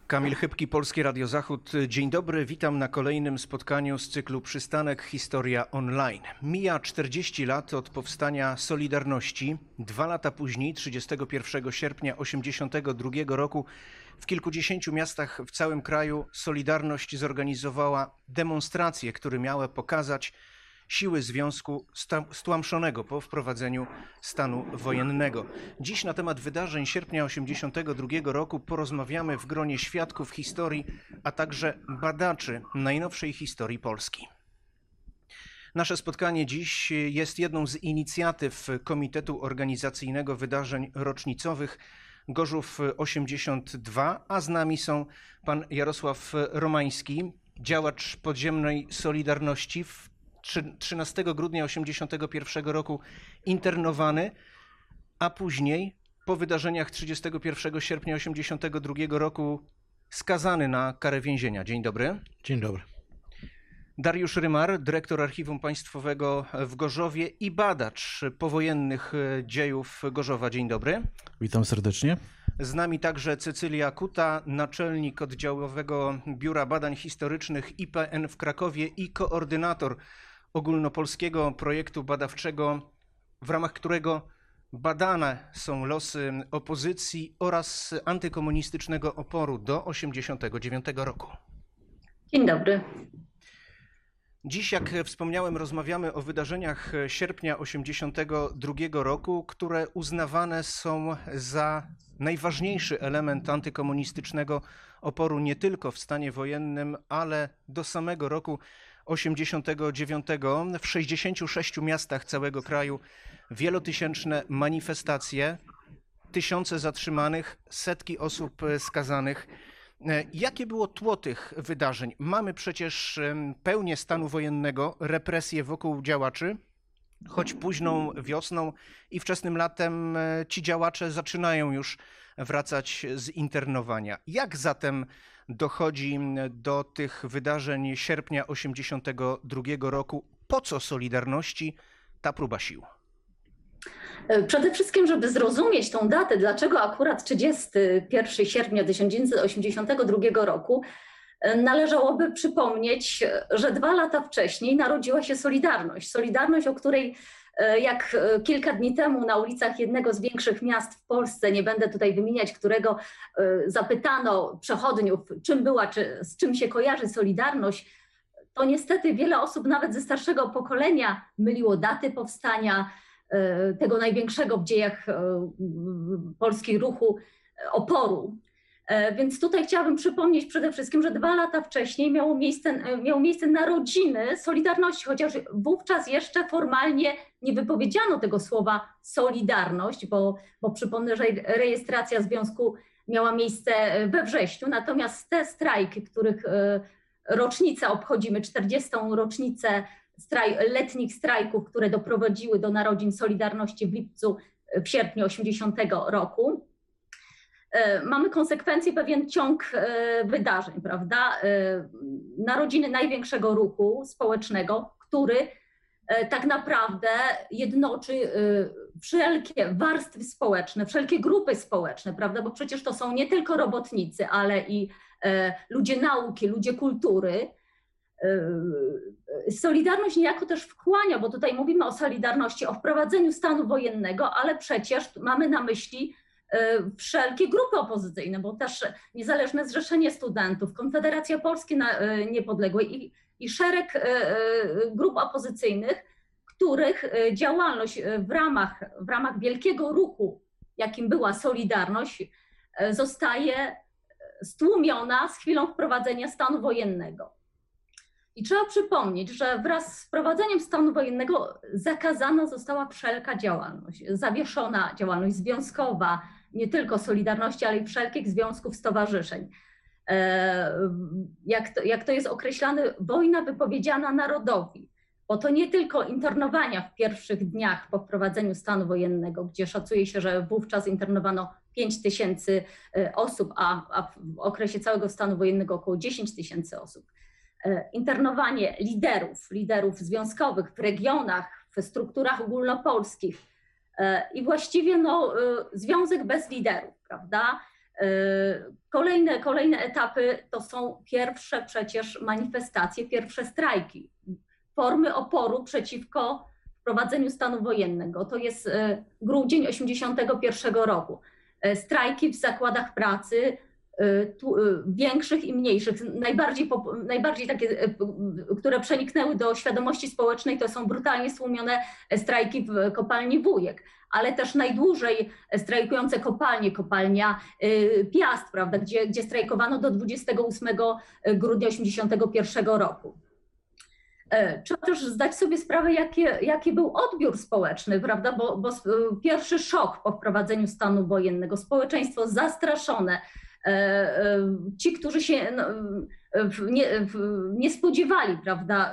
Kamil Chybki, Polskie Radio Zachód. Dzień dobry, witam na kolejnym spotkaniu z cyklu Przystanek Historia Online. Mija 40 lat od powstania Solidarności. 2 lata później, 31 sierpnia 1982 roku, w kilkudziesięciu miastach w całym kraju Solidarność zorganizowała demonstracje, które miały pokazać siły związku stłamszonego po wprowadzeniu stanu wojennego. Dziś na temat wydarzeń sierpnia 1982 roku porozmawiamy w gronie świadków historii, a także badaczy najnowszej historii Polski. Nasze spotkanie dziś jest jedną z inicjatyw Komitetu Organizacyjnego Wydarzeń Rocznicowych Gorzów 82, a z nami są pan Jarosław Romański, działacz podziemnej Solidarności, 13 grudnia 1981 roku internowany, a później po wydarzeniach 31 sierpnia 1982 roku skazany na karę więzienia. Dzień dobry. Dzień dobry. Dariusz Rymar, dyrektor Archiwum Państwowego w Gorzowie i badacz powojennych dziejów Gorzowa. Dzień dobry. Witam serdecznie. Z nami także Cecylia Kuta, naczelnik oddziałowego Biura Badań Historycznych IPN w Krakowie i koordynator ogólnopolskiego projektu badawczego, w ramach którego badane są losy opozycji oraz antykomunistycznego oporu do 1989 roku. Dzień dobry. Dziś, jak wspomniałem, rozmawiamy o wydarzeniach sierpnia 1982 roku, które uznawane są za najważniejszy element antykomunistycznego oporu nie tylko w stanie wojennym, ale do samego roku 1989 w 66 miastach całego kraju wielotysięczne manifestacje, tysiące zatrzymanych, setki osób skazanych. Jakie było tło tych wydarzeń? Mamy przecież pełnię stanu wojennego, represje wokół działaczy, choć późną wiosną i wczesnym latem ci działacze zaczynają już wracać z internowania. Jak zatem dochodzi do tych wydarzeń sierpnia 1982 roku? Po co Solidarności ta próba sił? Przede wszystkim, żeby zrozumieć tą datę, dlaczego akurat 31 sierpnia 1982 roku, należałoby przypomnieć, że 2 lata wcześniej narodziła się Solidarność. Solidarność, o której jak kilka dni temu na ulicach jednego z większych miast w Polsce, nie będę tutaj wymieniać którego, zapytano przechodniów, czym była, czy z czym się kojarzy Solidarność, to niestety wiele osób nawet ze starszego pokolenia myliło daty powstania tego największego w dziejach polskiego ruchu oporu. Więc tutaj chciałabym przypomnieć przede wszystkim, że 2 lata wcześniej miało miejsce narodziny Solidarności, chociaż wówczas jeszcze formalnie nie wypowiedziano tego słowa Solidarność, bo przypomnę, że rejestracja związku miała miejsce we wrześniu, natomiast te strajki, których rocznicę obchodzimy, 40. rocznicę letnich strajków, które doprowadziły do narodzin Solidarności w sierpniu 80 roku. Mamy konsekwencje, pewien ciąg wydarzeń, prawda? Narodziny największego ruchu społecznego, który tak naprawdę jednoczy wszelkie warstwy społeczne, wszelkie grupy społeczne, prawda? Bo przecież to są nie tylko robotnicy, ale i ludzie nauki, ludzie kultury. Solidarność niejako też wchłania, bo tutaj mówimy o Solidarności, o wprowadzeniu stanu wojennego, ale przecież mamy na myśli wszelkie grupy opozycyjne, bo też Niezależne Zrzeszenie Studentów, Konfederacja Polski Niepodległej i szereg grup opozycyjnych, których działalność w ramach wielkiego ruchu, jakim była Solidarność, zostaje stłumiona z chwilą wprowadzenia stanu wojennego. I trzeba przypomnieć, że wraz z wprowadzeniem stanu wojennego zakazana została wszelka działalność, zawieszona działalność związkowa, nie tylko Solidarności, ale i wszelkich związków, stowarzyszeń. Jak to jest określane, wojna wypowiedziana narodowi, bo to nie tylko internowania w pierwszych dniach po wprowadzeniu stanu wojennego, gdzie szacuje się, że wówczas internowano 5 tysięcy osób, a w okresie całego stanu wojennego około 10 tysięcy osób. Internowanie liderów związkowych w regionach, w strukturach ogólnopolskich i właściwie związek bez liderów, prawda? Kolejne etapy to są pierwsze przecież manifestacje, pierwsze strajki, formy oporu przeciwko wprowadzeniu stanu wojennego. To jest grudzień 1981 roku. Strajki w zakładach pracy, większych i mniejszych, najbardziej takie, które przeniknęły do świadomości społecznej, to są brutalnie stłumione strajki w kopalni Wujek, ale też najdłużej strajkujące kopalnie, kopalnia Piast, prawda, gdzie strajkowano do 28 grudnia 1981 roku. Trzeba też zdać sobie sprawę, jaki był odbiór społeczny, prawda? Bo pierwszy szok po wprowadzeniu stanu wojennego, społeczeństwo zastraszone, ci, którzy się nie spodziewali, prawda,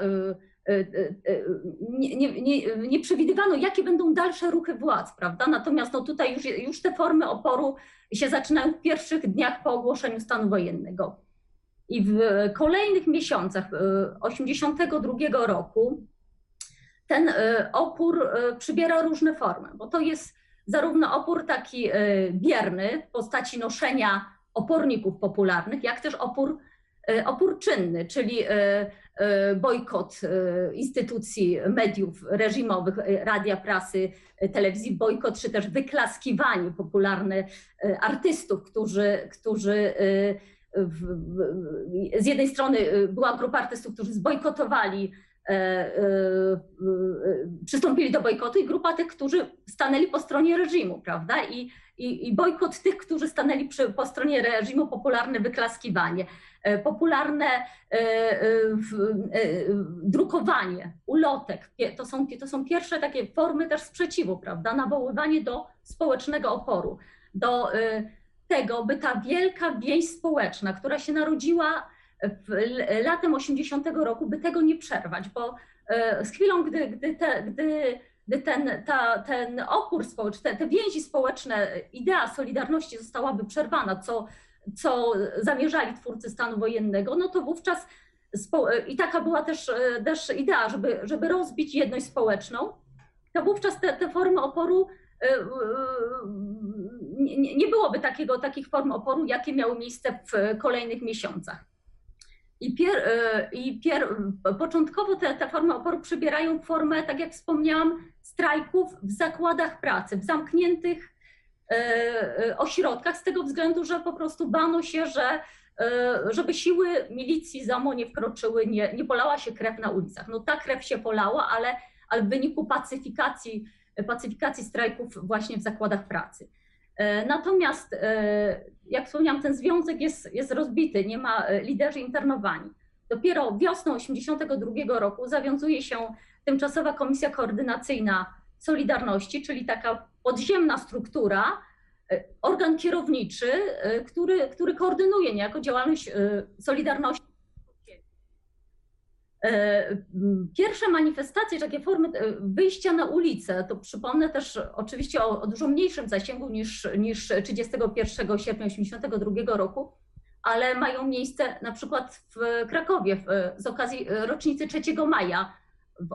nie przewidywano, jakie będą dalsze ruchy władz, prawda? Natomiast no tutaj już te formy oporu się zaczynają w pierwszych dniach po ogłoszeniu stanu wojennego. I w kolejnych miesiącach 1982 roku ten opór przybiera różne formy, bo to jest zarówno opór taki bierny w postaci noszenia oporników popularnych, jak też opór czynny, czyli bojkot instytucji mediów reżimowych, radia, prasy, telewizji, bojkot, czy też wyklaskiwanie popularne artystów, którzy z jednej strony była grupa artystów, którzy zbojkotowali, przystąpili do bojkotu, i grupa tych, którzy stanęli po stronie reżimu, prawda? I bojkot tych, którzy stanęli po stronie reżimu, popularne wyklaskiwanie, popularne drukowanie ulotek. To są pierwsze takie formy też sprzeciwu, prawda? Nawoływanie do społecznego oporu, do tego, by ta wielka więź społeczna, która się narodziła latem 80 roku, by tego nie przerwać, bo z chwilą, gdy ten opór społeczny, te więzi społeczne, idea solidarności zostałaby przerwana, co zamierzali twórcy stanu wojennego, no to wówczas, i taka była też idea, żeby rozbić jedność społeczną, to wówczas te formy oporu, nie byłoby takich form oporu, jakie miały miejsce w kolejnych miesiącach. Początkowo te formy oporu przybierają formę, tak jak wspomniałam, strajków w zakładach pracy, w zamkniętych ośrodkach, z tego względu, że po prostu bano się, żeby siły milicji ZOMO nie wkroczyły, nie polała się krew na ulicach. No ta krew się polała, ale w wyniku pacyfikacji strajków właśnie w zakładach pracy. Natomiast, jak wspomniałam, ten związek jest rozbity, nie ma liderzy internowani. Dopiero wiosną 1982 roku zawiązuje się Tymczasowa Komisja Koordynacyjna Solidarności, czyli taka podziemna struktura, organ kierowniczy, który koordynuje niejako działalność Solidarności. Pierwsze manifestacje, takie formy wyjścia na ulicę, to przypomnę też oczywiście o dużo mniejszym zasięgu niż 31 sierpnia 1982 roku, ale mają miejsce na przykład w Krakowie z okazji rocznicy 3 maja w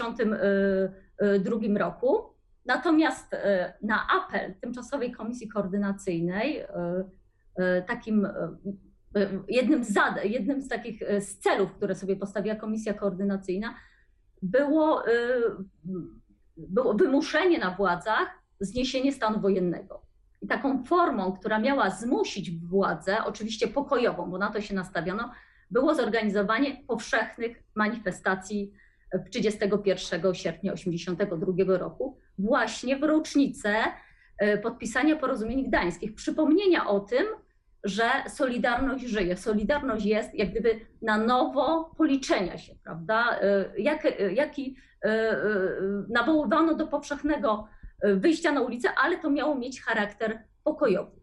1982 roku. Natomiast na apel Tymczasowej Komisji Koordynacyjnej takim jednym z takich celów, które sobie postawiła Komisja Koordynacyjna, było wymuszenie na władzach zniesienia stanu wojennego. I taką formą, która miała zmusić władzę, oczywiście pokojową, bo na to się nastawiono, było zorganizowanie powszechnych manifestacji 31 sierpnia 1982 roku, właśnie w rocznicę podpisania porozumień gdańskich, przypomnienia o tym, że Solidarność żyje, Solidarność jest jak gdyby na nowo policzenia się, prawda? Nawoływano do powszechnego wyjścia na ulicę, ale to miało mieć charakter pokojowy.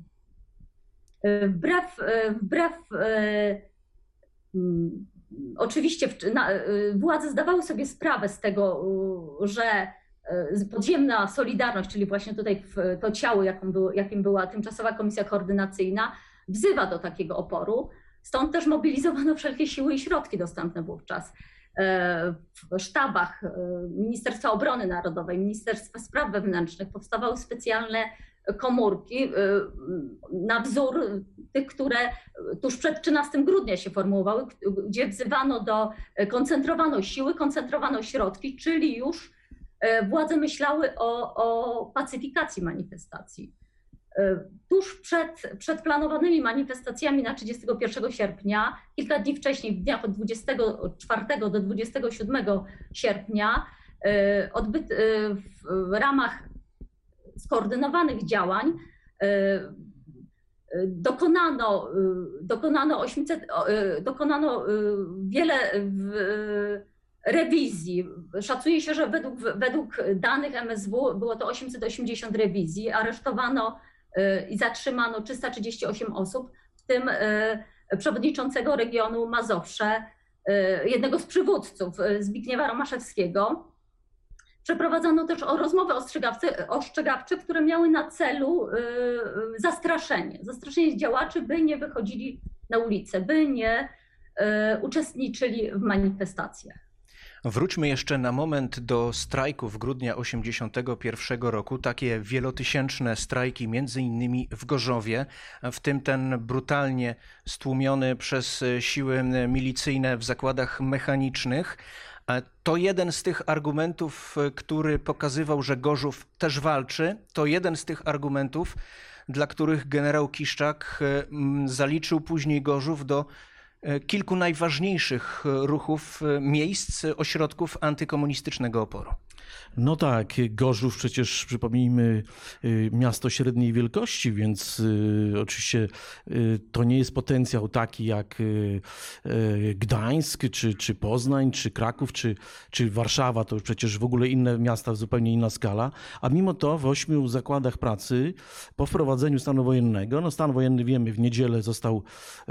Oczywiście władze zdawały sobie sprawę z tego, że podziemna Solidarność, czyli właśnie tutaj to ciało, jakim była Tymczasowa Komisja Koordynacyjna, wzywa do takiego oporu. Stąd też mobilizowano wszelkie siły i środki dostępne wówczas. W sztabach Ministerstwa Obrony Narodowej, Ministerstwa Spraw Wewnętrznych powstawały specjalne komórki na wzór tych, które tuż przed 13 grudnia się formułowały, gdzie koncentrowano siły, koncentrowano środki, czyli już władze myślały o pacyfikacji manifestacji. Tuż przed planowanymi manifestacjami na 31 sierpnia, kilka dni wcześniej, w dniach od 24 do 27 sierpnia, w ramach skoordynowanych działań dokonano wiele rewizji. Szacuje się, że według danych MSW było to 880 rewizji. Aresztowano i zatrzymano 338 osób, w tym przewodniczącego regionu Mazowsze, jednego z przywódców, Zbigniewa Romaszewskiego. Przeprowadzano też rozmowy ostrzegawcze, które miały na celu zastraszenie działaczy, by nie wychodzili na ulicę, by nie uczestniczyli w manifestacjach. Wróćmy jeszcze na moment do strajków grudnia 1981 roku. Takie wielotysięczne strajki, między innymi w Gorzowie, w tym ten brutalnie stłumiony przez siły milicyjne w zakładach mechanicznych. To jeden z tych argumentów, który pokazywał, że Gorzów też walczy. To jeden z tych argumentów, dla których generał Kiszczak zaliczył później Gorzów do kilku najważniejszych ruchów, miejsc, ośrodków antykomunistycznego oporu. No tak, Gorzów przecież, przypomnijmy, miasto średniej wielkości, więc oczywiście to nie jest potencjał taki jak Gdańsk, czy Poznań, czy Kraków, czy Warszawa. To już przecież w ogóle inne miasta, zupełnie inna skala. A mimo to w 8 zakładach pracy po wprowadzeniu stanu wojennego, no stan wojenny wiemy, w niedzielę został,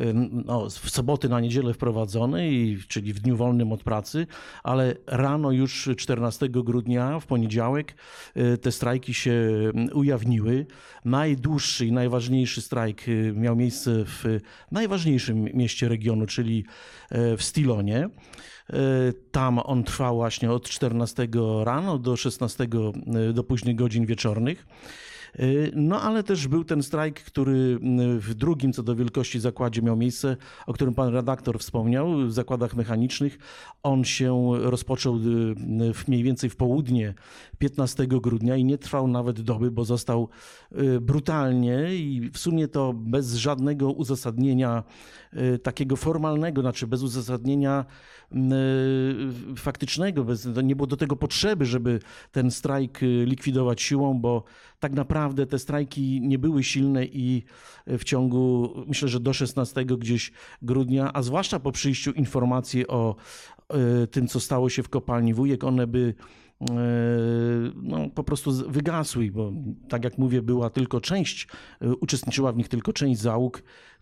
w soboty na niedzielę wprowadzony, czyli w dniu wolnym od pracy, ale rano już 14 grudnia, w poniedziałek, te strajki się ujawniły. Najdłuższy i najważniejszy strajk miał miejsce w najważniejszym mieście regionu, czyli w Stilonie. Tam on trwał właśnie od 14 rano do 16, do późnych godzin wieczornych. No ale też był ten strajk, który w drugim co do wielkości zakładzie miał miejsce, o którym pan redaktor wspomniał, w zakładach mechanicznych. On się rozpoczął mniej więcej w południe 15 grudnia i nie trwał nawet doby, bo został brutalnie i w sumie to bez żadnego uzasadnienia takiego formalnego, znaczy bez uzasadnienia faktycznego, nie było do tego potrzeby, żeby ten strajk likwidować siłą, bo tak naprawdę te strajki nie były silne i w ciągu, myślę, że do 16 gdzieś grudnia, a zwłaszcza po przyjściu informacji o tym, co stało się w kopalni Wujek, one by po prostu wygasły, bo tak jak mówię, była tylko uczestniczyła w nich tylko część załóg.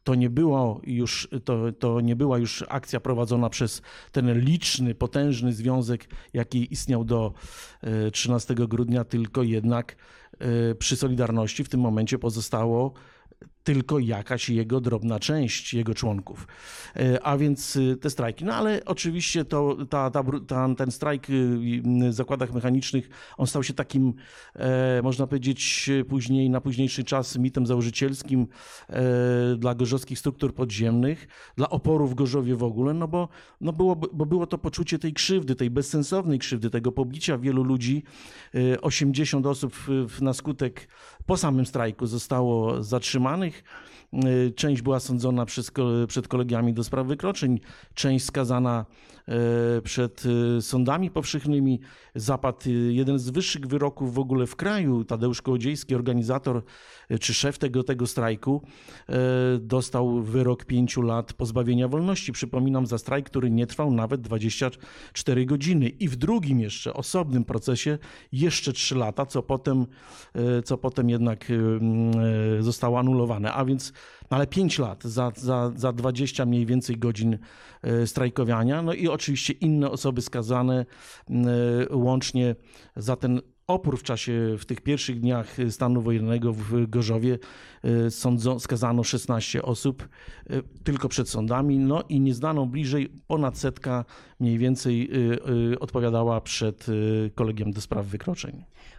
To nie była już akcja prowadzona przez ten liczny, potężny związek, jaki istniał do 13 grudnia, tylko jednak przy Solidarności w tym momencie pozostało tylko jakaś jego drobna część jego członków. A więc te strajki. No ale oczywiście ten strajk w zakładach mechanicznych, on stał się takim, można powiedzieć, później, na późniejszy czas mitem założycielskim dla gorzowskich struktur podziemnych, dla oporu w Gorzowie w ogóle, bo było to poczucie tej krzywdy, tej bezsensownej krzywdy, tego pobicia wielu ludzi. 80 osób na skutek po samym strajku zostało zatrzymanych. Część była sądzona przed kolegiami do spraw wykroczeń, część skazana przed sądami powszechnymi. Zapadł jeden z wyższych wyroków w ogóle w kraju. Tadeusz Kołodziejski, organizator czy szef tego strajku, dostał wyrok 5 lat pozbawienia wolności. Przypominam, za strajk, który nie trwał nawet 24 godziny. I w drugim jeszcze osobnym procesie jeszcze 3 lata, co potem jednak zostało anulowane. A więc ale 5 lat za 20 mniej więcej godzin strajkowania. No i oczywiście inne osoby skazane łącznie za ten opór w tych pierwszych dniach stanu wojennego w Gorzowie. Skazano 16 osób tylko przed sądami, no i nieznaną bliżej ponad 100 mniej więcej odpowiadała przed kolegiem do spraw wykroczeń.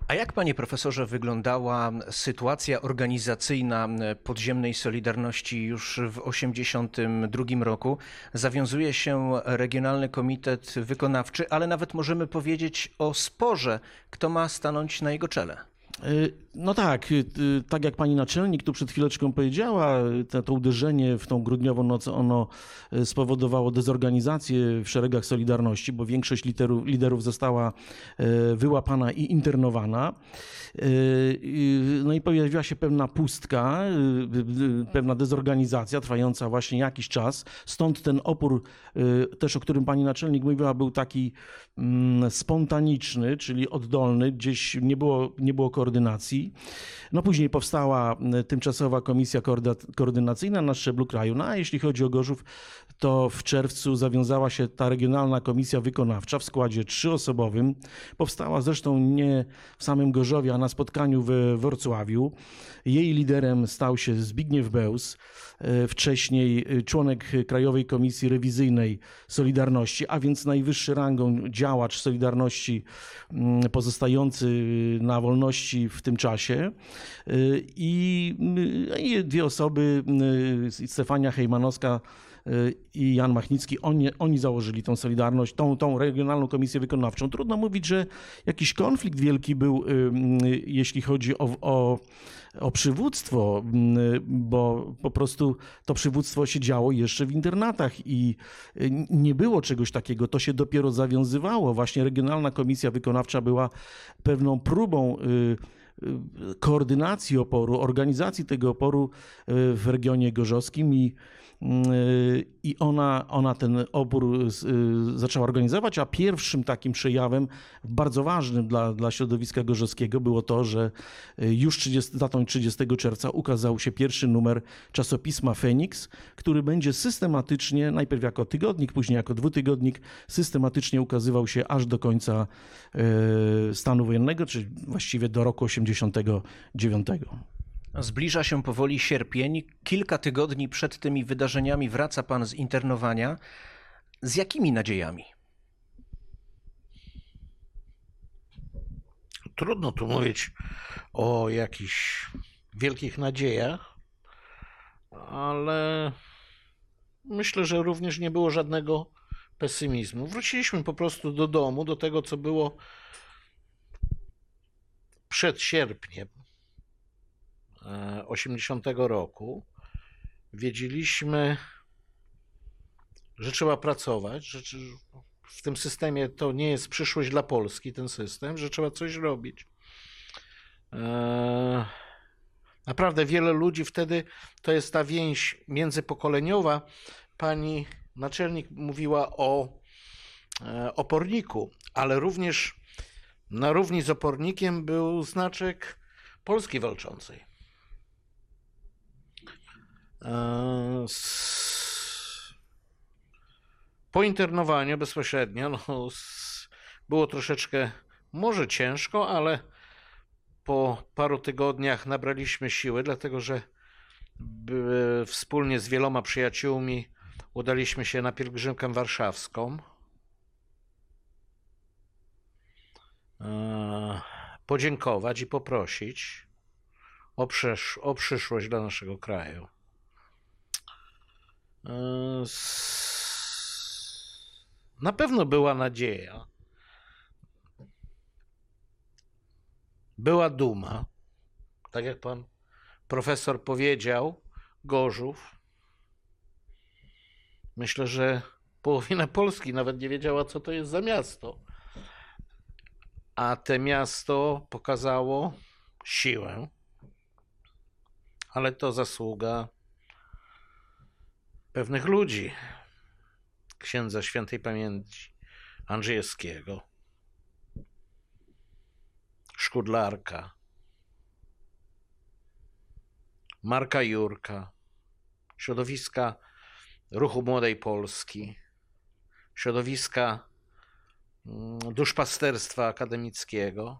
A jak, panie profesorze, wyglądała sytuacja organizacyjna podziemnej Solidarności już w 1982 roku? Zawiązuje się Regionalny Komitet Wykonawczy, ale nawet możemy powiedzieć o sporze, kto ma stanąć na jego czele. No tak, tak jak pani naczelnik tu przed chwileczką powiedziała, to uderzenie w tą grudniową noc, ono spowodowało dezorganizację w szeregach Solidarności, bo większość liderów została wyłapana i internowana. No i pojawiła się pewna pustka, pewna dezorganizacja trwająca właśnie jakiś czas. Stąd ten opór, też o którym pani naczelnik mówiła, był taki spontaniczny, czyli oddolny, gdzieś nie było koordynacji. No później powstała tymczasowa komisja koordynacyjna na szczeblu kraju. No a jeśli chodzi o Gorzów, to w czerwcu zawiązała się ta regionalna komisja wykonawcza w składzie 3-osobowym. Powstała zresztą nie w samym Gorzowie, a na spotkaniu we Wrocławiu. Jej liderem stał się Zbigniew Beus, wcześniej członek Krajowej Komisji Rewizyjnej Solidarności, a więc najwyższy rangą działacz Solidarności pozostający na wolności w tym czasie. I 2 osoby, Stefania Hejmanowska i Jan Machnicki, oni założyli tą Solidarność, tą Regionalną Komisję Wykonawczą. Trudno mówić, że jakiś konflikt wielki był, jeśli chodzi o przywództwo, bo po prostu to przywództwo się działo jeszcze w internatach i nie było czegoś takiego. To się dopiero zawiązywało. Właśnie Regionalna Komisja Wykonawcza była pewną próbą koordynacji oporu, organizacji tego oporu w regionie gorzowskim i ona ten opór zaczęła organizować, a pierwszym takim przejawem bardzo ważnym dla środowiska gorzowskiego było to, że już datą 30 czerwca ukazał się pierwszy numer czasopisma Feniks, który będzie systematycznie, najpierw jako tygodnik, później jako dwutygodnik, systematycznie ukazywał się aż do końca stanu wojennego, czyli właściwie do roku 1989. Zbliża się powoli sierpień. Kilka tygodni przed tymi wydarzeniami wraca pan z internowania. Z jakimi nadziejami? Trudno tu mówić o jakichś wielkich nadziejach, ale myślę, że również nie było żadnego pesymizmu. Wróciliśmy po prostu do domu, do tego, co było przed sierpniem 80 roku. Wiedzieliśmy, że trzeba pracować, że w tym systemie to nie jest przyszłość dla Polski, ten system, że trzeba coś robić. Naprawdę wiele ludzi wtedy, to jest ta więź międzypokoleniowa. Pani naczelnik mówiła o oporniku, ale również na równi z opornikiem był znaczek Polski Walczącej. Po internowaniu bezpośrednio było troszeczkę może ciężko, ale po paru tygodniach nabraliśmy siły, dlatego że wspólnie z wieloma przyjaciółmi udaliśmy się na pielgrzymkę warszawską. Podziękować i poprosić o przyszłość dla naszego kraju. Na pewno była nadzieja. Była duma. Tak jak pan profesor powiedział, Gorzów. Myślę, że połowina Polski nawet nie wiedziała, co to jest za miasto. A to miasto pokazało siłę. Ale to zasługa pewnych ludzi. Księdza świętej pamięci Andrzejewskiego, Szkudlarka, Marka Jurka, środowiska Ruchu Młodej Polski, środowiska duszpasterstwa akademickiego.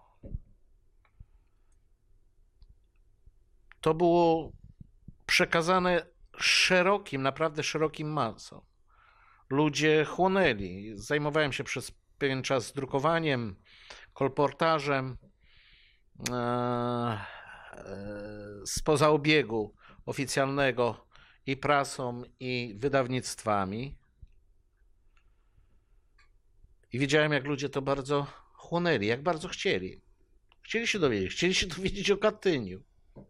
To było przekazane naprawdę szerokim masom. Ludzie chłonęli. Zajmowałem się przez pewien czas drukowaniem, kolportażem. spoza obiegu oficjalnego i prasą, i wydawnictwami. I widziałem, jak ludzie to bardzo chłonęli, jak bardzo chcieli. Chcieli się dowiedzieć o Katyniu.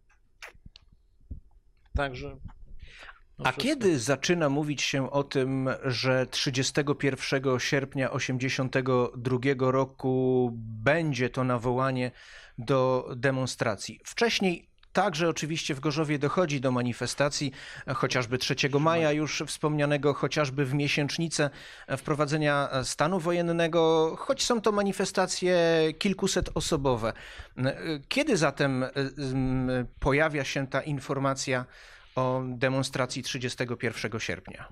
Także. A wszystko. kiedy zaczyna mówić się o tym, że 31 sierpnia 1982 roku będzie to nawołanie do demonstracji? Wcześniej także oczywiście w Gorzowie dochodzi do manifestacji, chociażby 3 maja już wspomnianego, chociażby w miesięcznicę wprowadzenia stanu wojennego, choć są to manifestacje kilkusetosobowe. Kiedy zatem pojawia się ta informacja o demonstracji 31 sierpnia?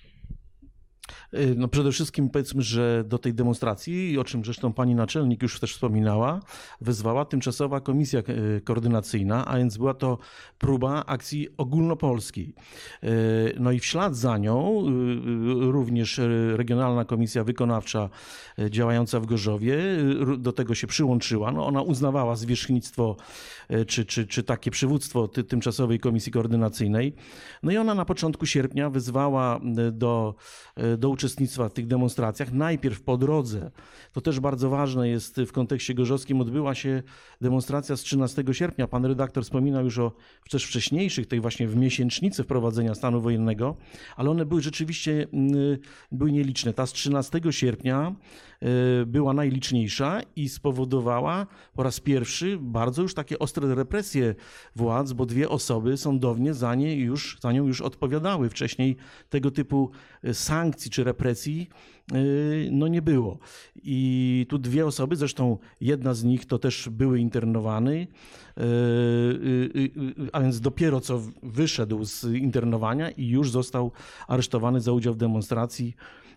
No przede wszystkim powiedzmy, że do tej demonstracji, o czym zresztą pani naczelnik już też wspominała, wezwała tymczasowa komisja koordynacyjna, a więc była to próba akcji ogólnopolskiej. No i w ślad za nią również Regionalna Komisja Wykonawcza działająca w Gorzowie do tego się przyłączyła. No ona uznawała zwierzchnictwo czy takie przywództwo tymczasowej komisji koordynacyjnej. No i ona na początku sierpnia wezwała do uczestnictwa w tych demonstracjach. Najpierw po drodze, to też bardzo ważne jest w kontekście gorzowskim, odbyła się demonstracja z 13 sierpnia. Pan redaktor wspominał już o też wcześniejszych, tej właśnie w miesięcznicy wprowadzenia stanu wojennego, ale one były rzeczywiście nieliczne. Ta z 13 sierpnia była najliczniejsza i spowodowała po raz pierwszy bardzo już takie ostre represje władz, bo 2 osoby sądownie za nią już odpowiadały. Wcześniej tego typu sankcji czy represji no nie było. I tu 2 osoby, zresztą jedna z nich to też były internowane, a więc dopiero co wyszedł z internowania i już został aresztowany za udział w demonstracji.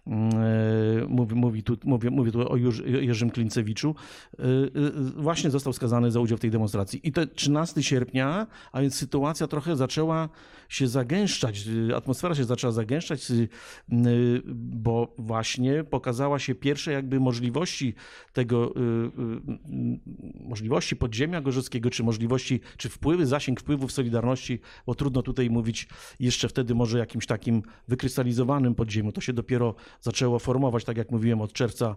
Mówię tu o Jerzym Klincewiczu, właśnie został skazany za udział w tej demonstracji. I to 13 sierpnia, a więc sytuacja trochę zaczęła się zagęszczać, atmosfera się zaczęła zagęszczać, bo właśnie pokazała się pierwsze jakby możliwości możliwości podziemia gorzowskiego, czy wpływy, zasięg wpływów Solidarności, bo trudno tutaj mówić jeszcze wtedy może jakimś takim wykrystalizowanym podziemiu. To się dopiero zaczęło formować, tak jak mówiłem, od czerwca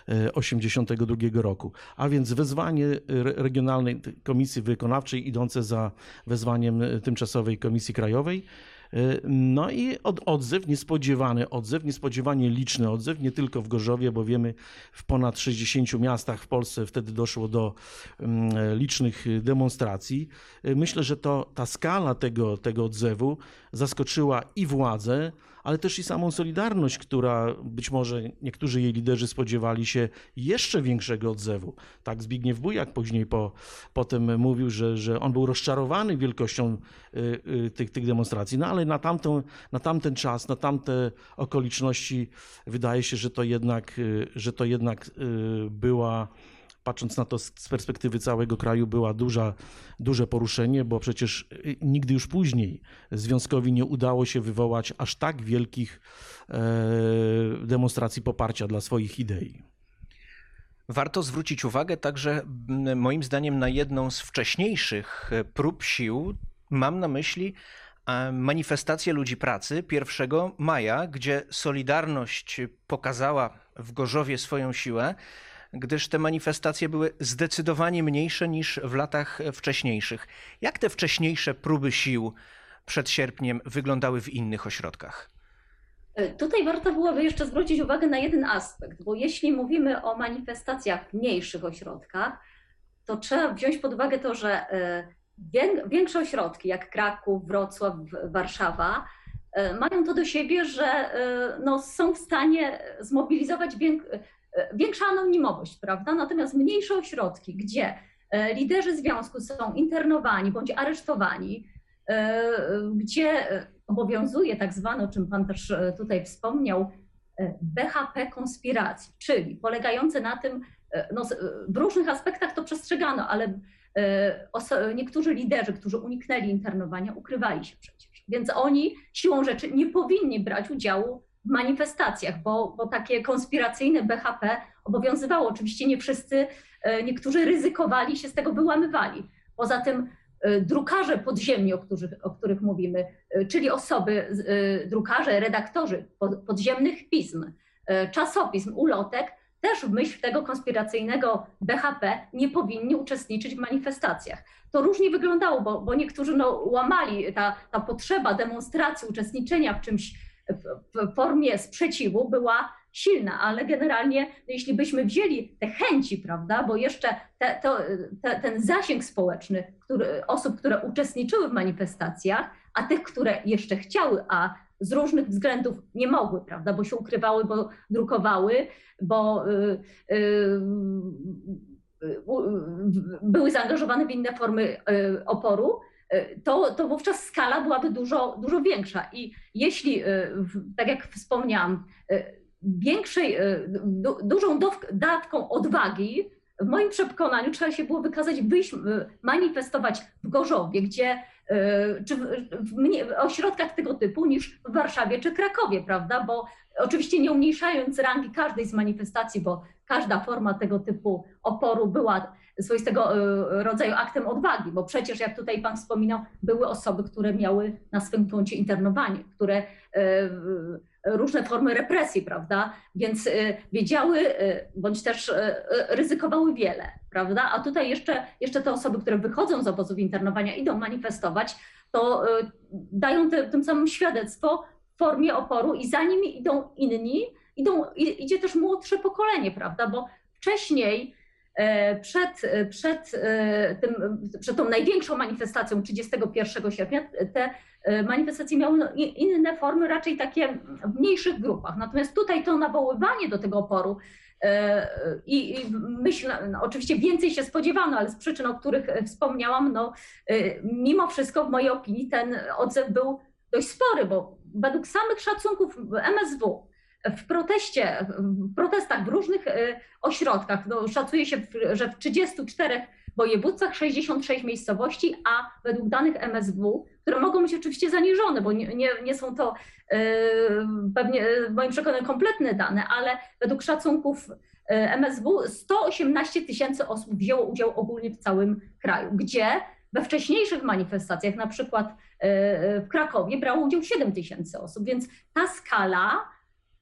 1982 roku. A więc wezwanie Regionalnej Komisji Wykonawczej idące za wezwaniem Tymczasowej Komisji Krajowej. No i odzew, niespodziewanie liczny odzew, nie tylko w Gorzowie, bo wiemy, w ponad 60 miastach w Polsce wtedy doszło do licznych demonstracji. Myślę, że ta skala tego odzewu zaskoczyła i władze, ale też i samą Solidarność, która być może niektórzy jej liderzy spodziewali się jeszcze większego odzewu. Tak Zbigniew Bujak później potem mówił, że on był rozczarowany wielkością tych demonstracji. No ale na tamten czas, na tamte okoliczności wydaje się, że to jednak była, patrząc na to z perspektywy całego kraju, była duże poruszenie, bo przecież nigdy już później związkowi nie udało się wywołać aż tak wielkich demonstracji poparcia dla swoich idei. Warto zwrócić uwagę także, moim zdaniem, na jedną z wcześniejszych prób sił. Mam na myśli manifestację ludzi pracy 1 maja, gdzie Solidarność pokazała w Gorzowie swoją siłę, gdyż te manifestacje były zdecydowanie mniejsze niż w latach wcześniejszych. Jak te wcześniejsze próby sił przed sierpniem wyglądały w innych ośrodkach? Tutaj warto byłoby jeszcze zwrócić uwagę na jeden aspekt, bo jeśli mówimy o manifestacjach w mniejszych ośrodkach, to trzeba wziąć pod uwagę to, że większe ośrodki jak Kraków, Wrocław, Warszawa mają to do siebie, że no, są w stanie zmobilizować większa anonimowość, prawda? Natomiast mniejsze ośrodki, gdzie liderzy związku są internowani bądź aresztowani, gdzie obowiązuje tak zwane, o czym pan też tutaj wspomniał, BHP konspiracji, czyli polegające na tym, no, w różnych aspektach to przestrzegano, ale niektórzy liderzy, którzy uniknęli internowania, ukrywali się przecież. Więc oni siłą rzeczy nie powinni brać udziału w manifestacjach, bo takie konspiracyjne BHP obowiązywało. Oczywiście nie wszyscy, niektórzy ryzykowali, się z tego wyłamywali. Poza tym drukarze podziemni, o których mówimy, czyli osoby, drukarze, redaktorzy podziemnych pism, czasopism, ulotek, też w myśl tego konspiracyjnego BHP nie powinni uczestniczyć w manifestacjach. To różnie wyglądało, bo niektórzy łamali, ta potrzeba demonstracji, uczestniczenia w czymś w formie sprzeciwu była silna, ale generalnie jeśli byśmy wzięli te chęci, prawda, bo jeszcze ten zasięg społeczny osób, które uczestniczyły w manifestacjach, a tych, które jeszcze chciały, a z różnych względów nie mogły, prawda, bo się ukrywały, bo drukowały, bo były zaangażowane w inne formy oporu, to wówczas skala byłaby dużo większa. I jeśli, tak jak wspomniałam, dużą dawką odwagi, w moim przekonaniu trzeba się było wykazać, wyjść, manifestować w Gorzowie, czy w ośrodkach tego typu niż w Warszawie czy Krakowie, prawda? Bo oczywiście nie umniejszając rangi każdej z manifestacji, bo każda forma tego typu oporu była swoistego rodzaju aktem odwagi, bo przecież, jak tutaj pan wspominał, były osoby, które miały na swym koncie internowanie, które różne formy represji, prawda? Więc wiedziały, bądź też ryzykowały wiele, prawda? A tutaj jeszcze te osoby, które wychodzą z obozów internowania, idą manifestować, to dają tym samym świadectwo w formie oporu i za nimi idą inni, idzie też młodsze pokolenie, prawda? Bo wcześniej, przed tą największą manifestacją 31 sierpnia, te manifestacje miały inne formy, raczej takie w mniejszych grupach. Natomiast tutaj to nawoływanie do tego oporu i myślę, oczywiście więcej się spodziewano, ale z przyczyn, o których wspomniałam, mimo wszystko w mojej opinii ten odzew był dość spory, bo według samych szacunków MSW w protestach w różnych ośrodkach, szacuje się, że w 34 województwach, 66 miejscowości, a według danych MSW, które mogą być oczywiście zaniżone, bo nie są to pewnie w moim przekonaniu kompletne dane, ale według szacunków MSW 118 000 osób wzięło udział ogólnie w całym kraju, gdzie we wcześniejszych manifestacjach, na przykład w Krakowie, brało udział 7 000 osób, więc ta skala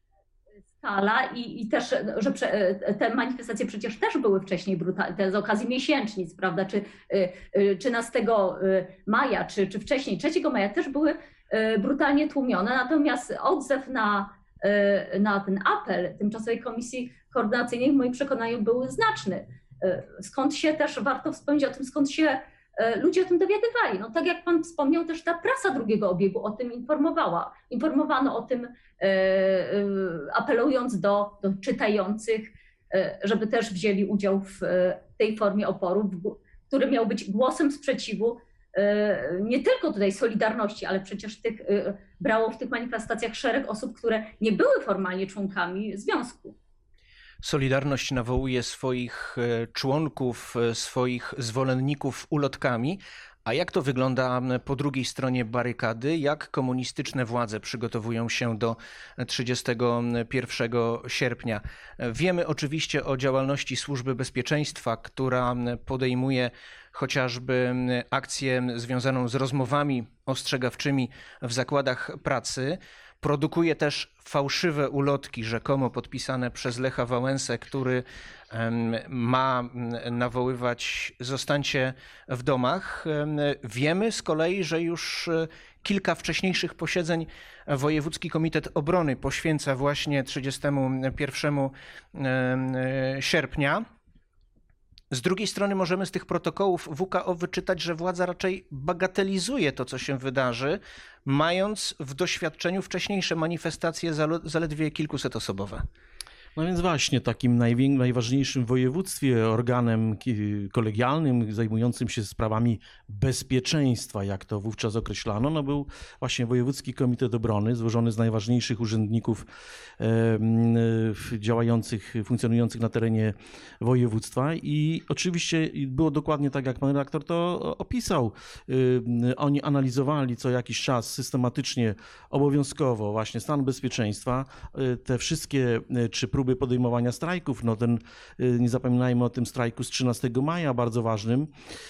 i też, że te manifestacje przecież też były wcześniej brutalne, z okazji miesięcznic, prawda, czy 13 maja, czy wcześniej 3 maja też były brutalnie tłumione, natomiast odzew na ten apel Tymczasowej Komisji Koordynacyjnej w moim przekonaniu był znaczny. Skąd się też, warto wspomnieć o tym, skąd się ludzie o tym dowiadywali. Tak jak pan wspomniał, też ta prasa drugiego obiegu o tym informowała. Informowano o tym, apelując do czytających, żeby też wzięli udział w tej formie oporu, który miał być głosem sprzeciwu nie tylko tutaj Solidarności, ale przecież brało w tych manifestacjach szereg osób, które nie były formalnie członkami związku. Solidarność nawołuje swoich członków, swoich zwolenników ulotkami. A jak to wygląda po drugiej stronie barykady? Jak komunistyczne władze przygotowują się do 31 sierpnia? Wiemy oczywiście o działalności Służby Bezpieczeństwa, która podejmuje chociażby akcję związaną z rozmowami ostrzegawczymi w zakładach pracy. Produkuje też fałszywe ulotki, rzekomo podpisane przez Lecha Wałęsę, który ma nawoływać "zostańcie w domach". Wiemy z kolei, że już kilka wcześniejszych posiedzeń Wojewódzki Komitet Obrony poświęca właśnie 31 sierpnia. Z drugiej strony możemy z tych protokołów WKO wyczytać, że władza raczej bagatelizuje to, co się wydarzy, mając w doświadczeniu wcześniejsze manifestacje zaledwie kilkusetosobowe. No więc właśnie takim najważniejszym w województwie organem kolegialnym zajmującym się sprawami bezpieczeństwa, jak to wówczas określano, no był właśnie Wojewódzki Komitet Obrony, złożony z najważniejszych urzędników funkcjonujących na terenie województwa i oczywiście było dokładnie tak, jak pan redaktor to opisał. Oni analizowali co jakiś czas systematycznie, obowiązkowo właśnie stan bezpieczeństwa, te wszystkie czy próby podejmowania strajków, no nie zapominajmy o tym strajku z 13 maja, bardzo ważnym,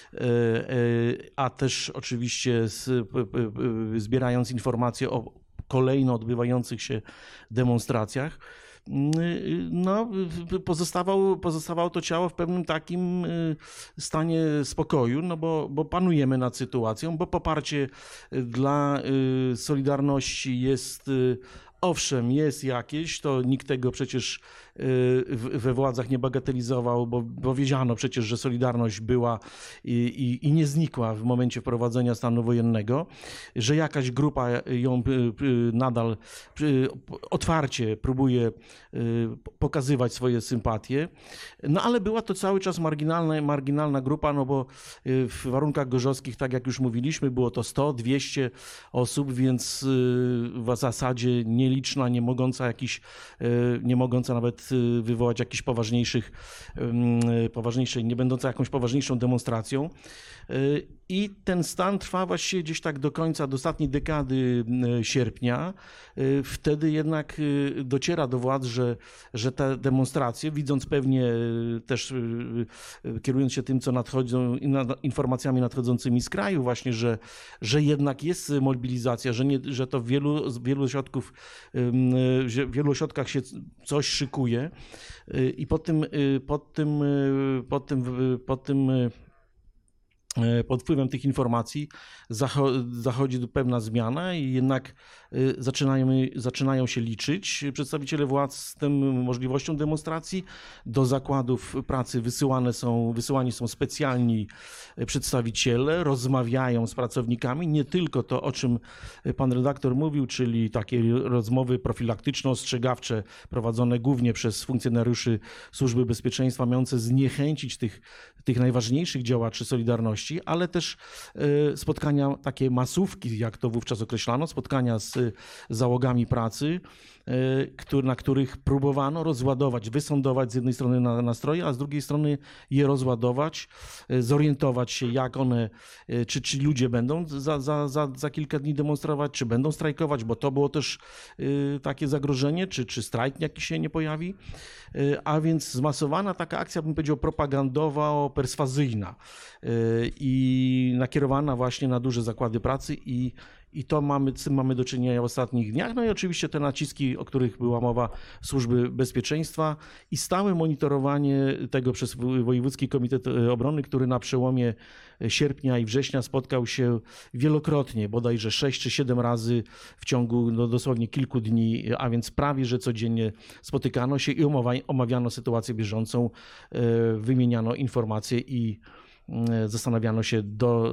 a też oczywiście zbierając informacje o kolejno odbywających się demonstracjach, no, pozostawało to ciało w pewnym takim stanie spokoju, no bo panujemy nad sytuacją, bo poparcie dla Solidarności jest, owszem, jest jakieś, to nikt tego przecież we władzach nie bagatelizował, bo wiedziano przecież, że Solidarność była i nie znikła w momencie wprowadzenia stanu wojennego, że jakaś grupa ją nadal otwarcie próbuje pokazywać swoje sympatie, no ale była to cały czas marginalna grupa, no bo w warunkach gorzowskich, tak jak już mówiliśmy, było to 100, 200 osób, więc w zasadzie nieliczna, nie mogąca nawet wywołać jakichś nie będąca jakąś poważniejszą demonstracją. I ten stan trwa właściwie gdzieś tak do końca, do ostatniej dekady sierpnia. Wtedy jednak dociera do władz, że te demonstracje, widząc pewnie też, kierując się tym, co nadchodzą, informacjami nadchodzącymi z kraju właśnie, że jednak jest mobilizacja, że to w wielu ośrodkach się coś szykuje i pod wpływem tych informacji zachodzi pewna zmiana i jednak zaczynają się liczyć przedstawiciele władz z tą możliwością demonstracji. Do zakładów pracy wysyłani są specjalni przedstawiciele, rozmawiają z pracownikami, nie tylko to, o czym pan redaktor mówił, czyli takie rozmowy profilaktyczno-ostrzegawcze prowadzone głównie przez funkcjonariuszy Służby Bezpieczeństwa, mające zniechęcić tych najważniejszych działaczy Solidarności, ale też spotkania, takie masówki, jak to wówczas określano, spotkania z załogami pracy, na których próbowano rozładować, wysądować z jednej strony nastroje, a z drugiej strony je rozładować, zorientować się, jak one, czy ci ludzie będą za kilka dni demonstrować, czy będą strajkować, bo to było też takie zagrożenie, czy strajk jakiś się nie pojawi. A więc zmasowana taka akcja, bym powiedział, propagandowo-perswazyjna i nakierowana właśnie na duże zakłady pracy i z tym mamy do czynienia w ostatnich dniach. No i oczywiście te naciski, o których była mowa, Służby Bezpieczeństwa i stałe monitorowanie tego przez Wojewódzki Komitet Obrony, który na przełomie sierpnia i września spotkał się wielokrotnie, bodajże 6 czy 7 razy w ciągu dosłownie kilku dni, a więc prawie że codziennie spotykano się i omawiano sytuację bieżącą, wymieniano informacje i zastanawiano się,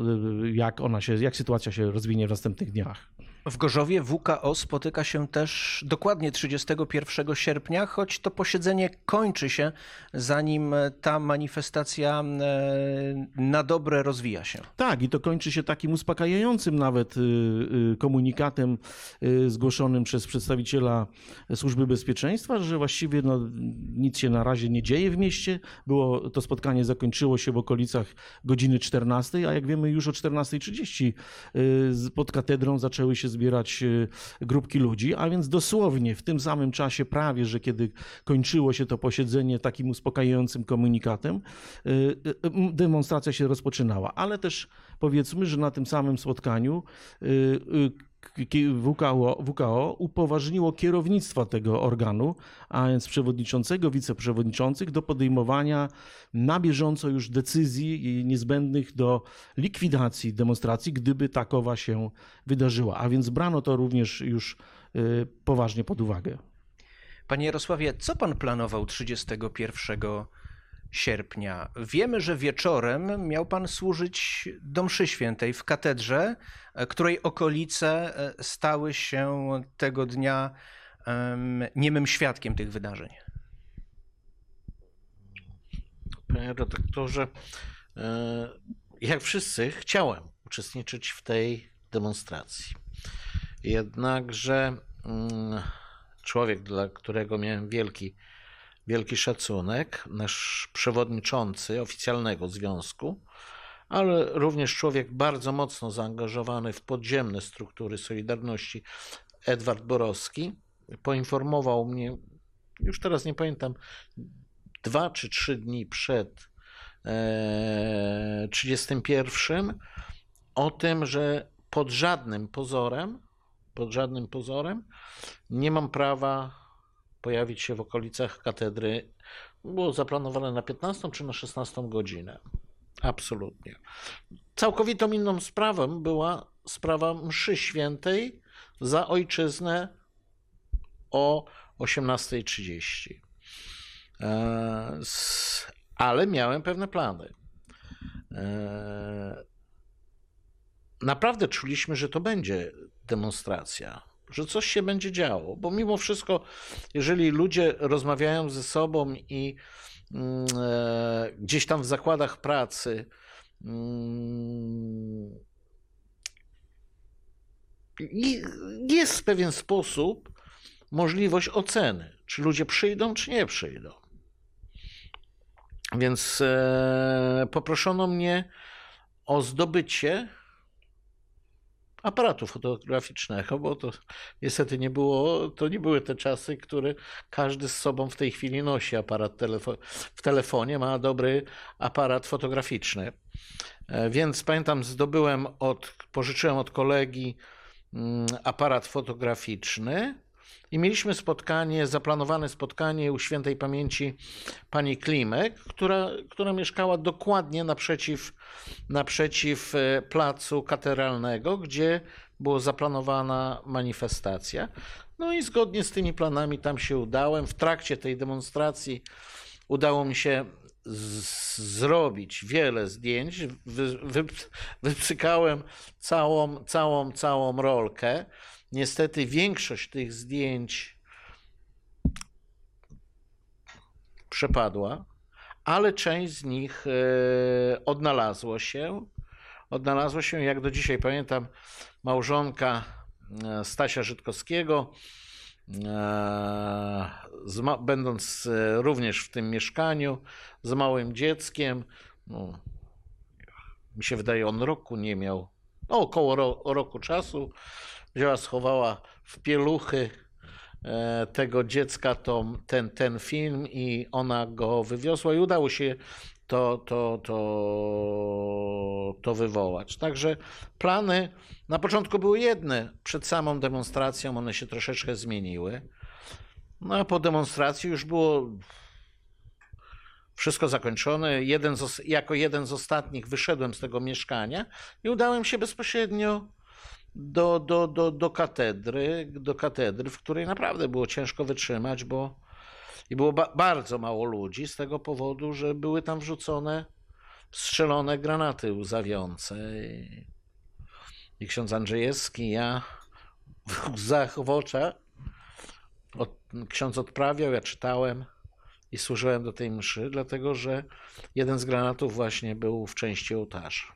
jak sytuacja się rozwinie w następnych dniach. W Gorzowie WKO spotyka się też dokładnie 31 sierpnia, choć to posiedzenie kończy się, zanim ta manifestacja na dobre rozwija się. Tak, i to kończy się takim uspokajającym nawet komunikatem zgłoszonym przez przedstawiciela Służby Bezpieczeństwa, że właściwie nic się na razie nie dzieje w mieście. To spotkanie zakończyło się w okolicach godziny 14, a jak wiemy już o 14:30 pod katedrą zaczęły się zbierać grupki ludzi, a więc dosłownie w tym samym czasie, prawie że kiedy kończyło się to posiedzenie takim uspokajającym komunikatem, demonstracja się rozpoczynała. Ale też powiedzmy, że na tym samym spotkaniu WKO upoważniło kierownictwo tego organu, a więc przewodniczącego, wiceprzewodniczących do podejmowania na bieżąco już decyzji niezbędnych do likwidacji demonstracji, gdyby takowa się wydarzyła. A więc brano to również już poważnie pod uwagę. Panie Jarosławie, co pan planował 31 sierpnia? Wiemy, że wieczorem miał pan służyć do mszy świętej w katedrze, której okolice stały się tego dnia niemym świadkiem tych wydarzeń. panie redaktorze. Jak wszyscy chciałem uczestniczyć w tej demonstracji. Jednakże człowiek, dla którego miałem wielki szacunek, nasz przewodniczący oficjalnego związku, ale również człowiek bardzo mocno zaangażowany w podziemne struktury Solidarności, Edward Borowski, poinformował mnie, już teraz nie pamiętam, 2 czy 3 dni przed 31 o tym, że pod żadnym pozorem nie mam prawa pojawić się w okolicach katedry. Było zaplanowane na 15 czy na 16 godzinę. Absolutnie. Całkowitą inną sprawą była sprawa mszy świętej za ojczyznę o 18:30. Ale miałem pewne plany. Naprawdę czuliśmy, że to będzie demonstracja, że coś się będzie działo, bo mimo wszystko, jeżeli ludzie rozmawiają ze sobą i gdzieś tam w zakładach pracy jest w pewien sposób możliwość oceny, czy ludzie przyjdą, czy nie przyjdą. Więc poproszono mnie o zdobycie aparatu fotograficznego, bo to niestety to nie były te czasy, które każdy z sobą w tej chwili nosi aparat w telefonie, ma dobry aparat fotograficzny. Więc pamiętam, pożyczyłem od kolegi aparat fotograficzny i mieliśmy zaplanowane spotkanie u świętej pamięci pani Klimek, która mieszkała dokładnie naprzeciw placu katedralnego, gdzie była zaplanowana manifestacja. No i zgodnie z tymi planami tam się udałem. W trakcie tej demonstracji udało mi się zrobić wiele zdjęć. Wypsykałem całą rolkę. Niestety większość tych zdjęć przepadła, ale część z nich odnalazło się. Jak do dzisiaj pamiętam, małżonka Stasia Żydkowskiego, będąc również w tym mieszkaniu z małym dzieckiem, mi się wydaje, on roku nie miał, około roku czasu, schowała w pieluchy tego dziecka ten film i ona go wywiozła i udało się to wywołać. Także plany na początku były jedne, przed samą demonstracją one się troszeczkę zmieniły. No a po demonstracji już było wszystko zakończone. Jako jeden z ostatnich wyszedłem z tego mieszkania i udałem się bezpośrednio do katedry, w której naprawdę było ciężko wytrzymać, bo było bardzo mało ludzi z tego powodu, że były tam strzelone granaty łzawiące. I ksiądz Andrzejewski, ja w łzach w oczach, ksiądz odprawiał, ja czytałem i służyłem do tej mszy, dlatego że jeden z granatów właśnie był w części ołtarza.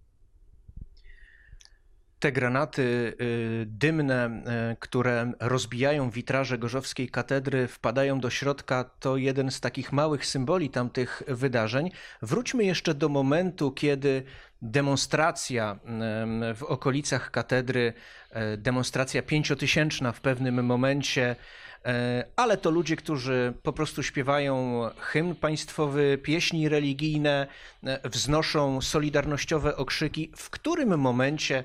Te granaty dymne, które rozbijają witraże Gorzowskiej Katedry, wpadają do środka, to jeden z takich małych symboli tamtych wydarzeń. Wróćmy jeszcze do momentu, kiedy demonstracja w okolicach katedry, demonstracja 5-tysięczna w pewnym momencie, ale to ludzie, którzy po prostu śpiewają hymn państwowy, pieśni religijne, wznoszą solidarnościowe okrzyki. W którym momencie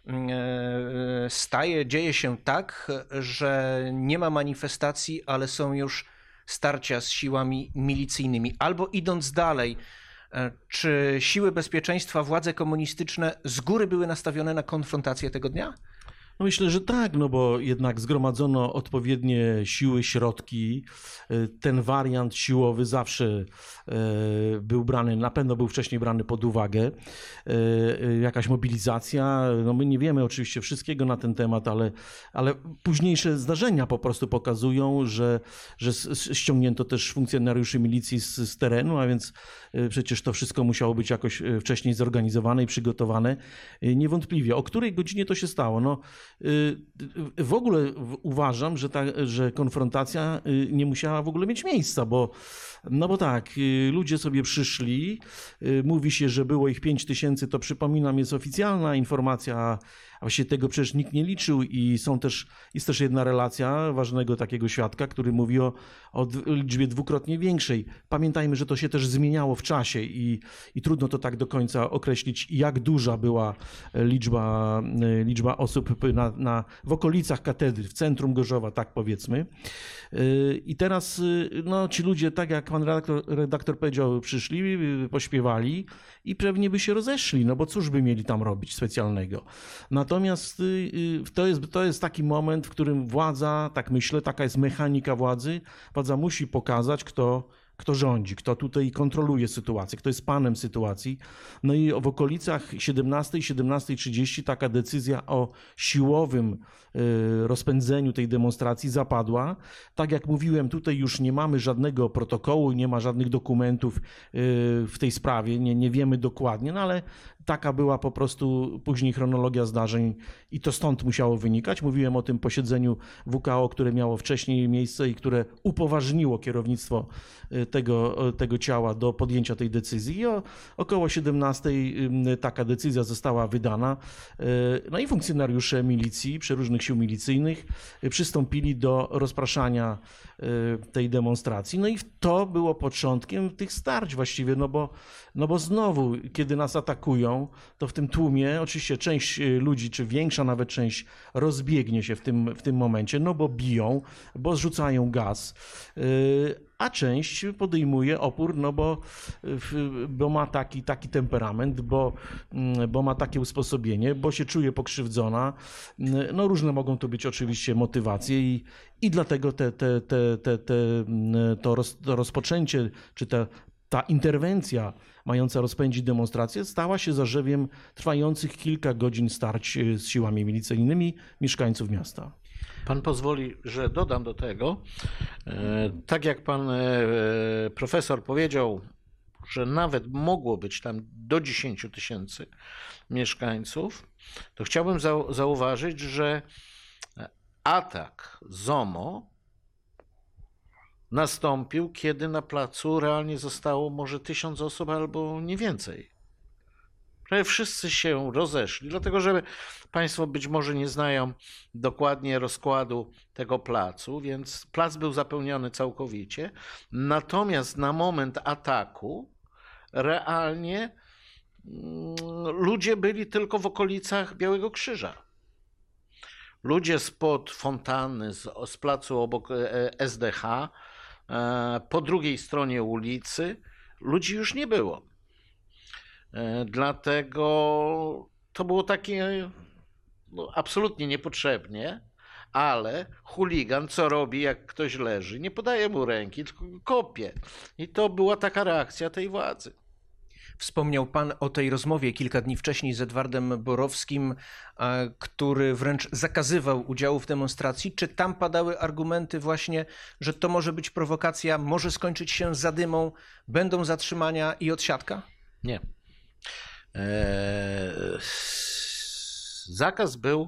dzieje się tak, że nie ma manifestacji, ale są już starcia z siłami milicyjnymi? Albo idąc dalej, czy siły bezpieczeństwa, władze komunistyczne z góry były nastawione na konfrontację tego dnia? No myślę, że tak, no bo jednak zgromadzono odpowiednie siły, środki. Ten wariant siłowy zawsze był brany, na pewno był wcześniej brany pod uwagę. Jakaś mobilizacja, no my nie wiemy oczywiście wszystkiego na ten temat, ale późniejsze zdarzenia po prostu pokazują, że ściągnięto też funkcjonariuszy milicji z terenu, a więc przecież to wszystko musiało być jakoś wcześniej zorganizowane i przygotowane. Niewątpliwie. O której godzinie to się stało? No, w ogóle uważam, że konfrontacja nie musiała w ogóle mieć miejsca, bo tak, ludzie sobie przyszli, mówi się, że było ich 5000, to przypominam, jest oficjalna informacja, a właściwie tego przecież nikt nie liczył i jest też jedna relacja ważnego takiego świadka, który mówi o liczbie dwukrotnie większej. Pamiętajmy, że to się też zmieniało w czasie i trudno to tak do końca określić, jak duża była liczba osób w okolicach katedry, w centrum Gorzowa, tak powiedzmy. I teraz no, ci ludzie, tak jak pan redaktor powiedział, przyszli, pośpiewali i pewnie by się rozeszli, no bo cóż by mieli tam robić specjalnego. Natomiast to jest taki moment, w którym władza, tak myślę, taka jest mechanika władzy, władza musi pokazać, kto rządzi, kto tutaj kontroluje sytuację, kto jest panem sytuacji. No i w okolicach 17:30 taka decyzja o siłowym rozpędzeniu tej demonstracji zapadła. Tak jak mówiłem, tutaj już nie mamy żadnego protokołu, nie ma żadnych dokumentów w tej sprawie, nie wiemy dokładnie, no ale taka była po prostu później chronologia zdarzeń i to stąd musiało wynikać. Mówiłem o tym posiedzeniu WKO, które miało wcześniej miejsce i które upoważniło kierownictwo tego ciała do podjęcia tej decyzji. I około 17:00 taka decyzja została wydana. No i funkcjonariusze milicji, przeróżnych sił milicyjnych przystąpili do rozpraszania tej demonstracji. No i to było początkiem tych starć właściwie, no bo znowu, kiedy nas atakują, to w tym tłumie oczywiście część ludzi, czy większa nawet część rozbiegnie się w tym momencie, no bo biją, bo zrzucają gaz, a część podejmuje opór, no bo ma taki temperament, bo ma takie usposobienie, bo się czuje pokrzywdzona. No różne mogą to być oczywiście motywacje i dlatego to rozpoczęcie, czy ta interwencja mająca rozpędzić demonstrację stała się zarzewiem trwających kilka godzin starć z siłami milicyjnymi mieszkańców miasta. Pan pozwoli, że dodam do tego, tak jak pan profesor powiedział, że nawet mogło być tam do 10 000 mieszkańców, to chciałbym zauważyć, że atak ZOMO nastąpił, kiedy na placu realnie zostało może 1000 osób albo nie więcej. Prawie wszyscy się rozeszli, dlatego że Państwo być może nie znają dokładnie rozkładu tego placu, więc plac był zapełniony całkowicie. Natomiast na moment ataku realnie ludzie byli tylko w okolicach Białego Krzyża. Ludzie spod fontanny, z placu obok SDH, po drugiej stronie ulicy, ludzi już nie było. Dlatego to było takie absolutnie niepotrzebnie, ale chuligan co robi, jak ktoś leży? Nie podaje mu ręki, tylko kopie. I to była taka reakcja tej władzy. Wspomniał pan o tej rozmowie kilka dni wcześniej z Edwardem Borowskim, który wręcz zakazywał udziału w demonstracji. Czy tam padały argumenty właśnie, że to może być prowokacja, może skończyć się zadymą, będą zatrzymania i odsiadka? Nie. Zakaz był.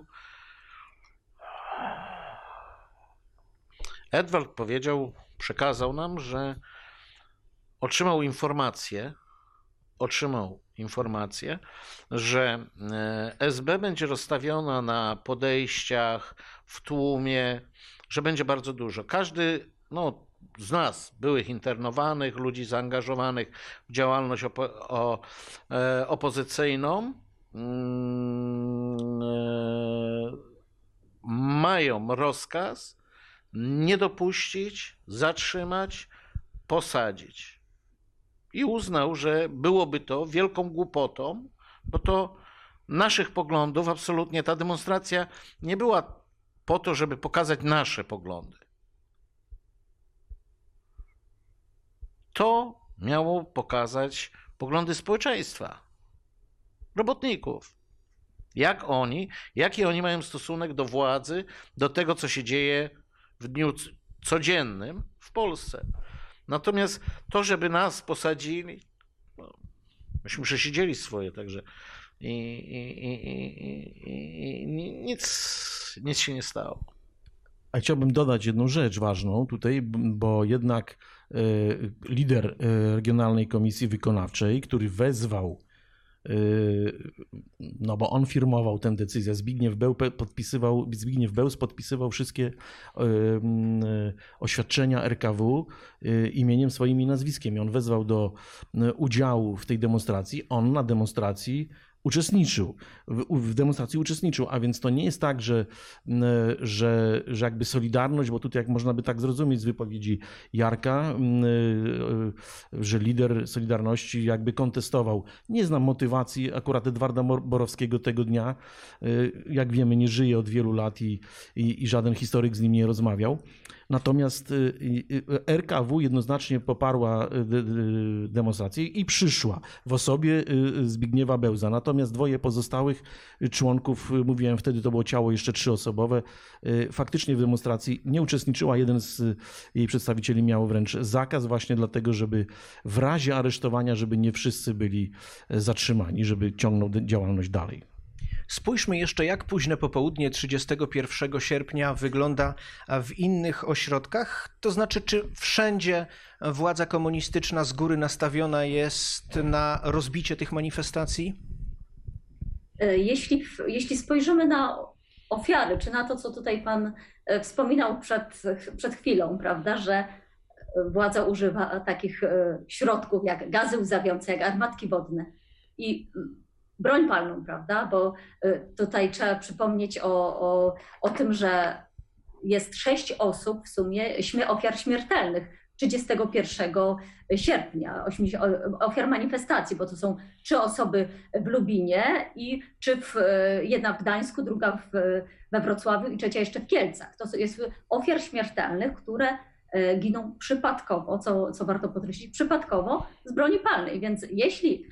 Edward przekazał nam, że otrzymał informację, że SB będzie rozstawiona na podejściach, w tłumie, że będzie bardzo dużo. Każdy z nas, byłych internowanych, ludzi zaangażowanych w działalność opozycyjną, mają rozkaz nie dopuścić, zatrzymać, posadzić. I uznał, że byłoby to wielką głupotą, bo to naszych poglądów. Absolutnie ta demonstracja nie była po to, żeby pokazać nasze poglądy. To miało pokazać poglądy społeczeństwa, robotników. Jaki oni mają stosunek do władzy, do tego, co się dzieje w dniu codziennym w Polsce. Natomiast to, żeby nas posadzili, no, myśmy przesiedzieli swoje, także nic się nie stało. A chciałbym dodać jedną rzecz ważną tutaj, bo jednak lider Regionalnej Komisji Wykonawczej, który wezwał, no bo on firmował tę decyzję, Zbigniew Bełz podpisywał wszystkie oświadczenia RKW imieniem swoim i nazwiskiem i on wezwał do udziału w tej demonstracji. On na demonstracji uczestniczył, w demonstracji uczestniczył, a więc to nie jest tak, że jakby Solidarność, bo tutaj jak można by tak zrozumieć z wypowiedzi Jarka, że lider Solidarności jakby kontestował. Nie znam motywacji akurat Edwarda Borowskiego tego dnia. Jak wiemy, nie żyje od wielu lat i żaden historyk z nim nie rozmawiał. Natomiast RKW jednoznacznie poparła demonstrację i przyszła w osobie Zbigniewa Bełza. Natomiast dwoje pozostałych członków, mówiłem wtedy, to było ciało jeszcze 3-osobowe, faktycznie w demonstracji nie uczestniczyła. Jeden z jej przedstawicieli miał wręcz zakaz właśnie dlatego, żeby w razie aresztowania, żeby nie wszyscy byli zatrzymani, żeby ciągnął działalność dalej. Spójrzmy jeszcze, jak późne popołudnie 31 sierpnia wygląda w innych ośrodkach. To znaczy, czy wszędzie władza komunistyczna z góry nastawiona jest na rozbicie tych manifestacji? Jeśli spojrzymy na ofiary, czy na to, co tutaj pan wspominał przed chwilą, prawda, że władza używa takich środków jak gazy łzawiące, jak armatki wodne i broń palną, prawda, bo tutaj trzeba przypomnieć o tym, że jest 6 osób w sumie ofiar śmiertelnych 31 sierpnia, ofiar manifestacji, bo to są 3 osoby w Lubinie i jedna w Gdańsku, druga we Wrocławiu i trzecia jeszcze w Kielcach. To jest ofiar śmiertelnych, które giną przypadkowo, co warto podkreślić, przypadkowo z broni palnej, więc jeśli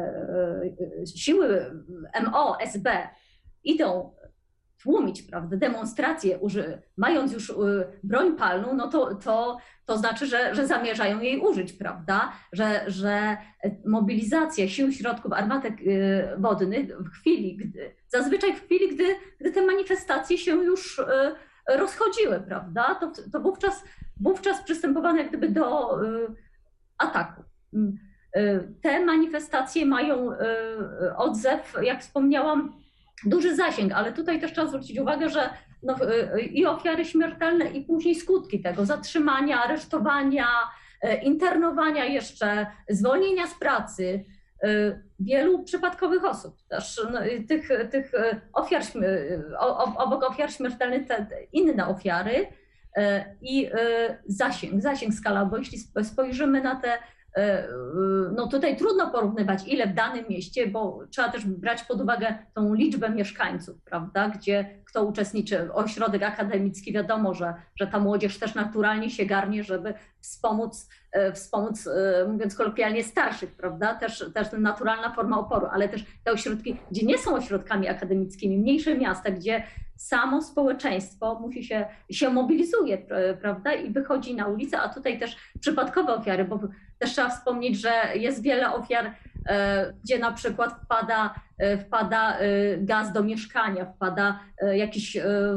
siły MO, SB idą tłumić, prawda, demonstracje, mając już broń palną, no to znaczy, że zamierzają jej użyć, prawda, że mobilizacja sił, środków, armatek wodnych zazwyczaj w chwili, gdy te manifestacje się już rozchodziły, prawda, to wówczas przystępowano jak gdyby do ataku. Te manifestacje mają odzew, jak wspomniałam, duży zasięg, ale tutaj też trzeba zwrócić uwagę, że i ofiary śmiertelne, i później skutki tego zatrzymania, aresztowania, internowania jeszcze, zwolnienia z pracy wielu przypadkowych osób. Też tych ofiar, obok ofiar śmiertelnych te inne ofiary i zasięg skala, bo jeśli spojrzymy na te, no tutaj trudno porównywać, ile w danym mieście, bo trzeba też brać pod uwagę tą liczbę mieszkańców, prawda, gdzie kto uczestniczy. Ośrodek akademicki, wiadomo, że ta młodzież też naturalnie się garnie, żeby wspomóc, mówiąc kolokwialnie, starszych, prawda, też naturalna forma oporu, ale też te ośrodki, gdzie nie są ośrodkami akademickimi, mniejsze miasta, gdzie samo społeczeństwo się mobilizuje, prawda, i wychodzi na ulicę, a tutaj też przypadkowe ofiary, bo też trzeba wspomnieć, że jest wiele ofiar, gdzie na przykład wpada gaz do mieszkania, wpada jakiś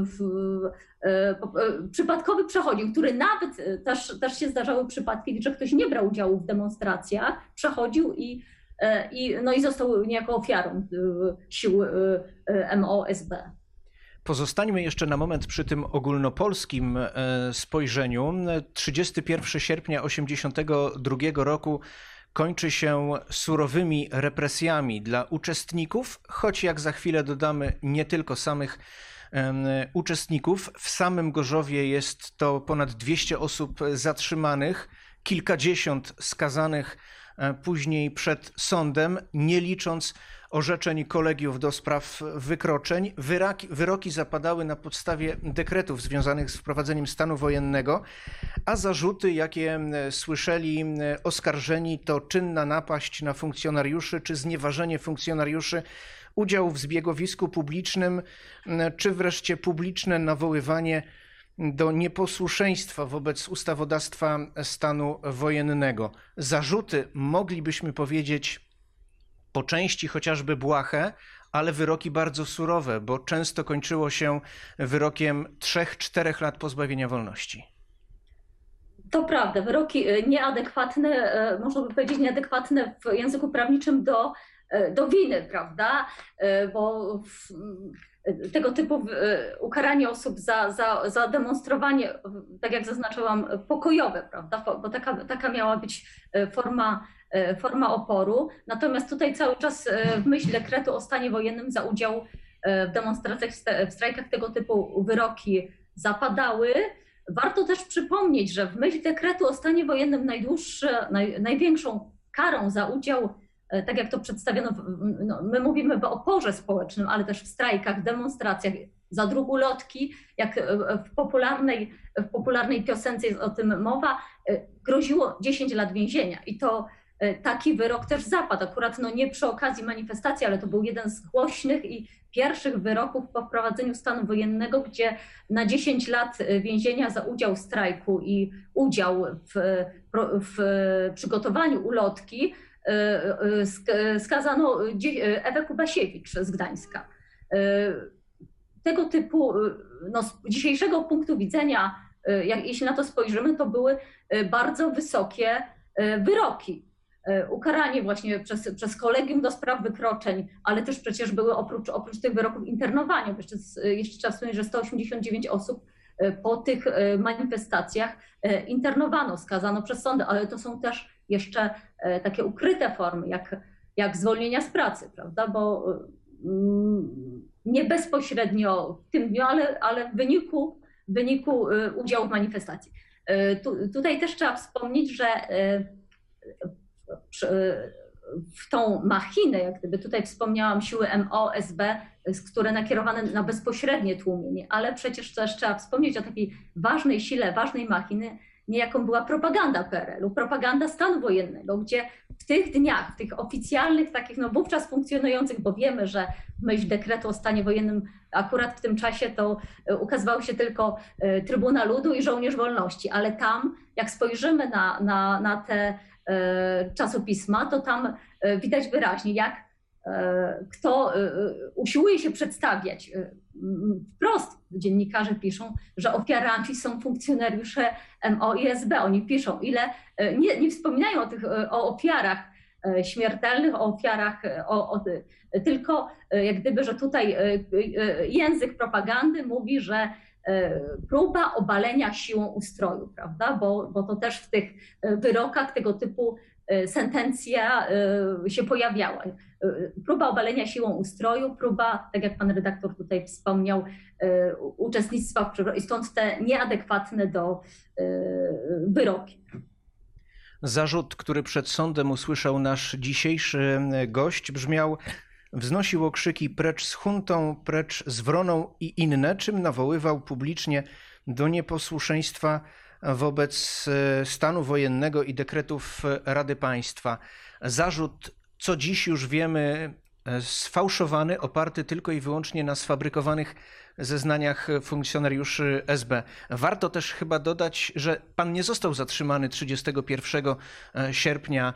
przypadkowy przechodził, który nawet też się zdarzały przypadki, że ktoś nie brał udziału w demonstracjach, przechodził i został niejako ofiarą sił MO-SB. Pozostańmy jeszcze na moment przy tym ogólnopolskim spojrzeniu. 31 sierpnia 1982 roku kończy się surowymi represjami dla uczestników, choć jak za chwilę dodamy, nie tylko samych uczestników. W samym Gorzowie jest to ponad 200 osób zatrzymanych, kilkadziesiąt skazanych później przed sądem, nie licząc orzeczeń kolegiów do spraw wykroczeń. Wyroki zapadały na podstawie dekretów związanych z wprowadzeniem stanu wojennego, a zarzuty, jakie słyszeli oskarżeni, to czynna napaść na funkcjonariuszy czy znieważenie funkcjonariuszy, udział w zbiegowisku publicznym, czy wreszcie publiczne nawoływanie do nieposłuszeństwa wobec ustawodawstwa stanu wojennego. Zarzuty, moglibyśmy powiedzieć, po części chociażby błahe, ale wyroki bardzo surowe, bo często kończyło się wyrokiem 3-4 lat pozbawienia wolności. To prawda, wyroki nieadekwatne, można by powiedzieć nieadekwatne w języku prawniczym do winy, prawda? Bo tego typu ukaranie osób za demonstrowanie, tak jak zaznaczyłam, pokojowe, prawda? Bo taka miała być forma oporu. Natomiast tutaj cały czas w myśl dekretu o stanie wojennym za udział w demonstracjach, w strajkach tego typu wyroki zapadały. Warto też przypomnieć, że w myśl dekretu o stanie wojennym największą karą za udział, tak jak to przedstawiono, my mówimy o oporze społecznym, ale też w strajkach, demonstracjach, za druk ulotki, jak w popularnej piosence jest o tym mowa, groziło 10 lat więzienia. I to taki wyrok też zapadł, akurat nie przy okazji manifestacji, ale to był jeden z głośnych i pierwszych wyroków po wprowadzeniu stanu wojennego, gdzie na 10 lat więzienia za udział w strajku i udział w przygotowaniu ulotki skazano Ewę Kubasiewicz z Gdańska. Tego typu, z dzisiejszego punktu widzenia, jeśli na to spojrzymy, to były bardzo wysokie wyroki. Ukaranie właśnie przez kolegium do spraw wykroczeń, ale też przecież były oprócz tych wyroków internowania. Jeszcze trzeba wspomnieć, że 189 osób po tych manifestacjach internowano, skazano przez sądy, ale to są też jeszcze takie ukryte formy, jak zwolnienia z pracy, prawda? Bo nie bezpośrednio w tym dniu, ale w wyniku udziału w manifestacji. Tutaj też trzeba wspomnieć, że w tą machinę, jak gdyby tutaj wspomniałam, siły MO, SB, które nakierowane na bezpośrednie tłumienie, ale przecież też trzeba wspomnieć o takiej ważnej sile, ważnej machiny, niejaką była propaganda PRL-u, propaganda stanu wojennego, gdzie w tych dniach, w tych oficjalnych, takich wówczas funkcjonujących, bo wiemy, że w myśl dekretu o stanie wojennym akurat w tym czasie to ukazywał się tylko Trybuna Ludu i Żołnierz Wolności, ale tam, jak spojrzymy na te czasopisma, to tam widać wyraźnie, jak kto usiłuje się przedstawiać. Wprost dziennikarze piszą, że ofiarami są funkcjonariusze MO i SB. Oni piszą, nie wspominają o ofiarach śmiertelnych, o ofiarach, tylko jak gdyby, że tutaj język propagandy mówi, że próba obalenia siłą ustroju, prawda? Bo to też w tych wyrokach tego typu sentencja się pojawiała. Próba obalenia siłą ustroju, próba, tak jak pan redaktor tutaj wspomniał, uczestnictwa w przeprowadze, i stąd te nieadekwatne do wyroki. Zarzut, który przed sądem usłyszał nasz dzisiejszy gość, brzmiał: wznosił okrzyki precz z huntą, precz z wroną i inne, czym nawoływał publicznie do nieposłuszeństwa wobec stanu wojennego i dekretów Rady Państwa. Zarzut, co dziś już wiemy, sfałszowany, oparty tylko i wyłącznie na sfabrykowanych zeznaniach funkcjonariuszy SB. Warto też chyba dodać, że pan nie został zatrzymany 31 sierpnia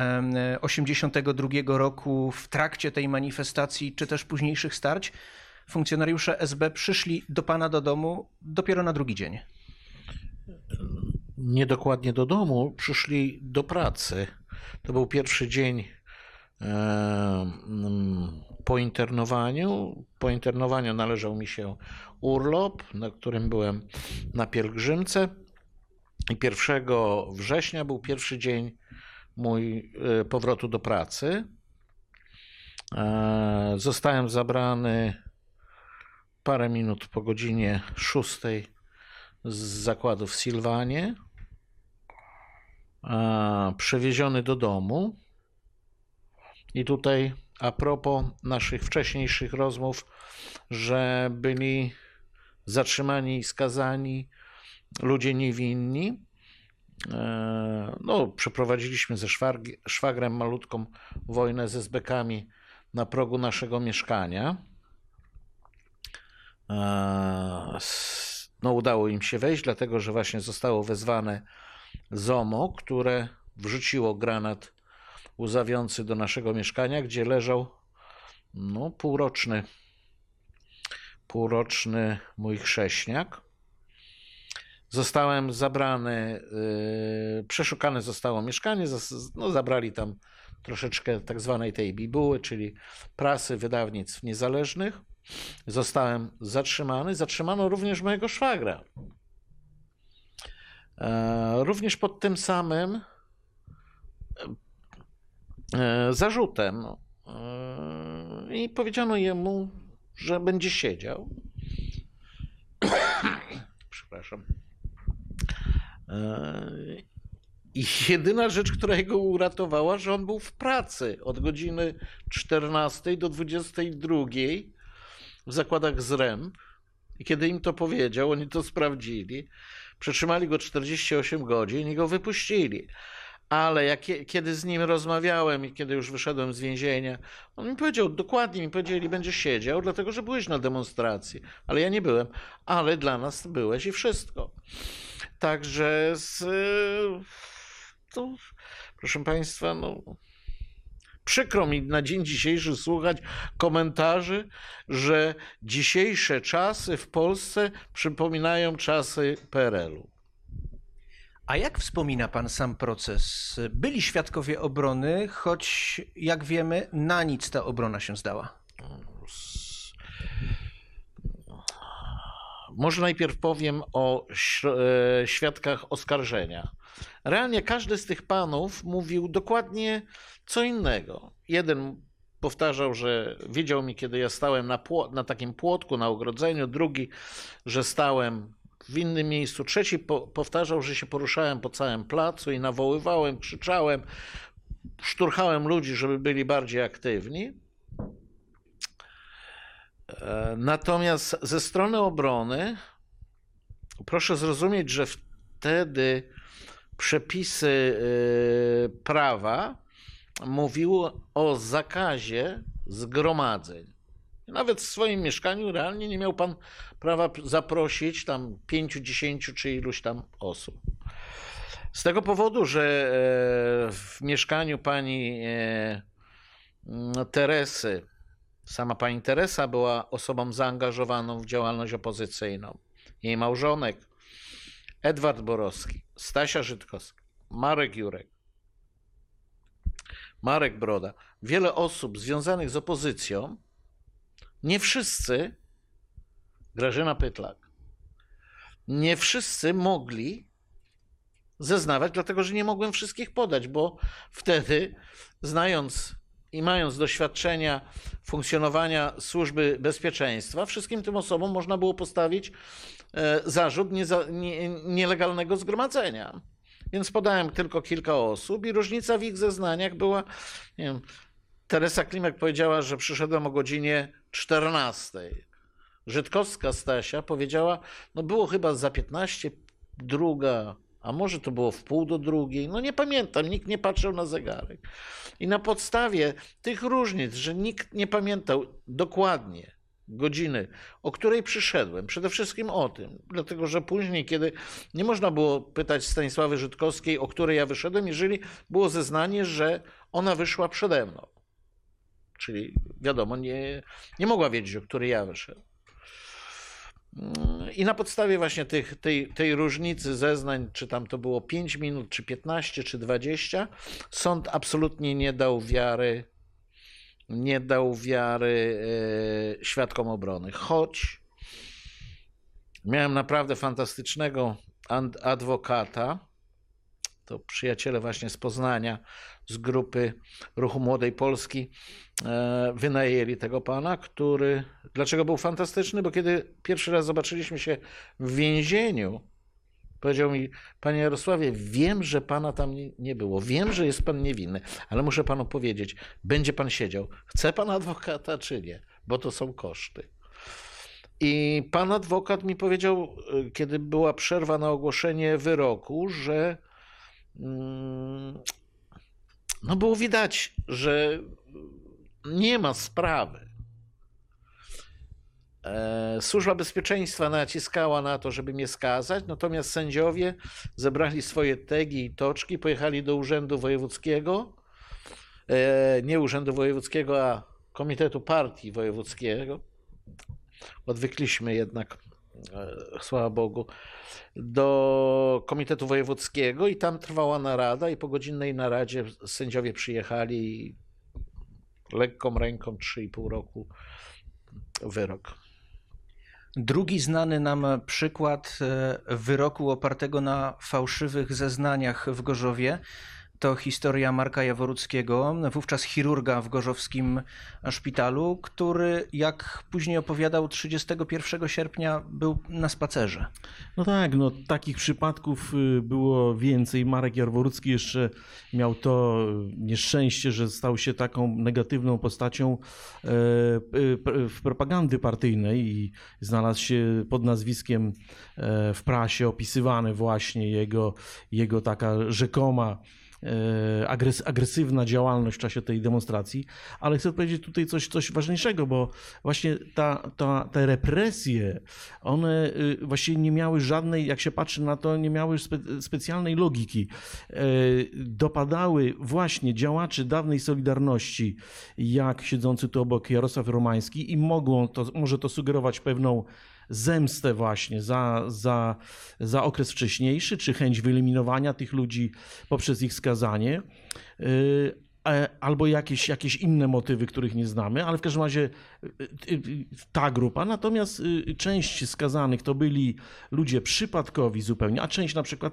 1982 roku w trakcie tej manifestacji, czy też późniejszych starć. Funkcjonariusze SB przyszli do pana do domu dopiero na drugi dzień. Niedokładnie do domu, przyszli do pracy. To był pierwszy dzień po internowaniu. Po internowaniu należał mi się urlop, na którym byłem na pielgrzymce. I 1 września był pierwszy dzień mój powrotu do pracy. Zostałem zabrany parę minut po godzinie 6 z zakładu w Silwanie. przewieziony do domu. I tutaj a propos naszych wcześniejszych rozmów, że byli zatrzymani i skazani ludzie niewinni. No, przeprowadziliśmy ze szwagrem malutką wojnę z esbekami na progu naszego mieszkania. No, udało im się wejść, dlatego że właśnie zostało wezwane ZOMO, które wrzuciło granat łzawiący do naszego mieszkania, gdzie leżał no, półroczny mój chrześniak. Zostałem zabrany, przeszukane zostało mieszkanie, no, zabrali tam troszeczkę tak zwanej tej bibuły, czyli prasy wydawnictw niezależnych. Zostałem zatrzymany. Zatrzymano również mojego szwagra. Również pod tym samym zarzutem. I powiedziano jemu, że będzie siedział. Przepraszam. I jedyna rzecz, która go uratowała, że on był w pracy od godziny 14 do 22 w zakładach Zręb. I kiedy im to powiedział, oni to sprawdzili. Przetrzymali go 48 godzin i go wypuścili. Ale kiedy z nim rozmawiałem i kiedy już wyszedłem z więzienia, on mi powiedział, dokładnie mi powiedzieli, będziesz siedział, dlatego że byłeś na demonstracji. Ale ja nie byłem, ale dla nas byłeś i wszystko. Także to, proszę Państwa, no, przykro mi na dzień dzisiejszy słuchać komentarzy, że dzisiejsze czasy w Polsce przypominają czasy PRL-u. A jak wspomina pan sam proces? Byli świadkowie obrony, choć jak wiemy, na nic ta obrona się zdała. Może najpierw powiem o świadkach oskarżenia. Realnie każdy z tych panów mówił dokładnie co innego. Jeden powtarzał, że widział mnie, kiedy ja stałem na takim płotku, na ogrodzeniu. Drugi, że stałem w innym miejscu. Trzeci powtarzał, że się poruszałem po całym placu i nawoływałem, krzyczałem, szturchałem ludzi, żeby byli bardziej aktywni. Natomiast ze strony obrony proszę zrozumieć, że wtedy przepisy prawa mówiły o zakazie zgromadzeń. Nawet w swoim mieszkaniu realnie nie miał pan prawa zaprosić tam 5, 10 czy iluś tam osób. Z tego powodu, że w mieszkaniu pani Teresy, sama pani Teresa była osobą zaangażowaną w działalność opozycyjną. Jej małżonek Edward Borowski, Stasia Żydkowska, Marek Jurek, Marek Broda, wiele osób związanych z opozycją, nie wszyscy, Grażyna Pytlak, nie wszyscy mogli zeznawać, dlatego że nie mogłem wszystkich podać, bo wtedy, znając i mając doświadczenia funkcjonowania służby bezpieczeństwa, wszystkim tym osobom można było postawić zarzut nielegalnego zgromadzenia. Więc podałem tylko kilka osób i różnica w ich zeznaniach była, nie wiem, Teresa Klimek powiedziała, że przyszedłem o godzinie 14. Żydkowska Stasia powiedziała, no było chyba za 15, druga, a może to było w pół do drugiej, no nie pamiętam, nikt nie patrzył na zegarek. I na podstawie tych różnic, że nikt nie pamiętał dokładnie godziny, o której przyszedłem, przede wszystkim o tym, dlatego że później, kiedy nie można było pytać Stanisławy Żydkowskiej, o której ja wyszedłem, jeżeli było zeznanie, że ona wyszła przede mną. Czyli wiadomo, nie mogła wiedzieć, o której ja wyszedłem. I na podstawie właśnie tej różnicy zeznań, czy tam to było 5 minut, czy 15, czy 20, sąd absolutnie nie dał wiary świadkom obrony. Choć miałem naprawdę fantastycznego adwokata, to przyjaciele właśnie z Poznania, z grupy Ruchu Młodej Polski wynajęli tego pana, który... Dlaczego był fantastyczny? Bo kiedy pierwszy raz zobaczyliśmy się w więzieniu, Powiedział mi: panie Jarosławie, wiem, że pana tam nie było, wiem, że jest pan niewinny, ale muszę panu powiedzieć, będzie pan siedział. Chce pan adwokata, czy nie? Bo to są koszty. I pan adwokat mi powiedział, kiedy była przerwa na ogłoszenie wyroku, że no było widać, że nie ma sprawy. Służba Bezpieczeństwa naciskała na to, żeby mnie skazać, natomiast sędziowie zebrali swoje tegi i toczki, pojechali do Urzędu Wojewódzkiego, nie Urzędu Wojewódzkiego, a Komitetu Partii Wojewódzkiego. Odwykliśmy jednak, chwała Bogu, do Komitetu Wojewódzkiego i tam trwała narada i po godzinnej naradzie sędziowie przyjechali i lekką ręką 3,5 roku wyrok. Drugi znany nam przykład wyroku opartego na fałszywych zeznaniach w Gorzowie to historia Marka Jaworuckiego, wówczas chirurga w gorzowskim szpitalu, który, jak później opowiadał, 31 sierpnia był na spacerze. No tak, no takich przypadków było więcej. Marek Jaworucki jeszcze miał to nieszczęście, że stał się taką negatywną postacią w propagandy partyjnej i znalazł się pod nazwiskiem w prasie opisywane właśnie jego taka rzekoma agresywna działalność w czasie tej demonstracji, ale chcę powiedzieć tutaj coś ważniejszego, bo właśnie te represje, one właściwie nie miały żadnej, jak się patrzy na to, nie miały specjalnej logiki. Dopadały właśnie działaczy dawnej Solidarności, jak siedzący tu obok Jarosław Romański i może to sugerować pewną zemstę właśnie za okres wcześniejszy, czy chęć wyeliminowania tych ludzi poprzez ich skazanie, albo jakieś inne motywy, których nie znamy, ale w każdym razie ta grupa. Natomiast część skazanych to byli ludzie przypadkowi zupełnie, a część na przykład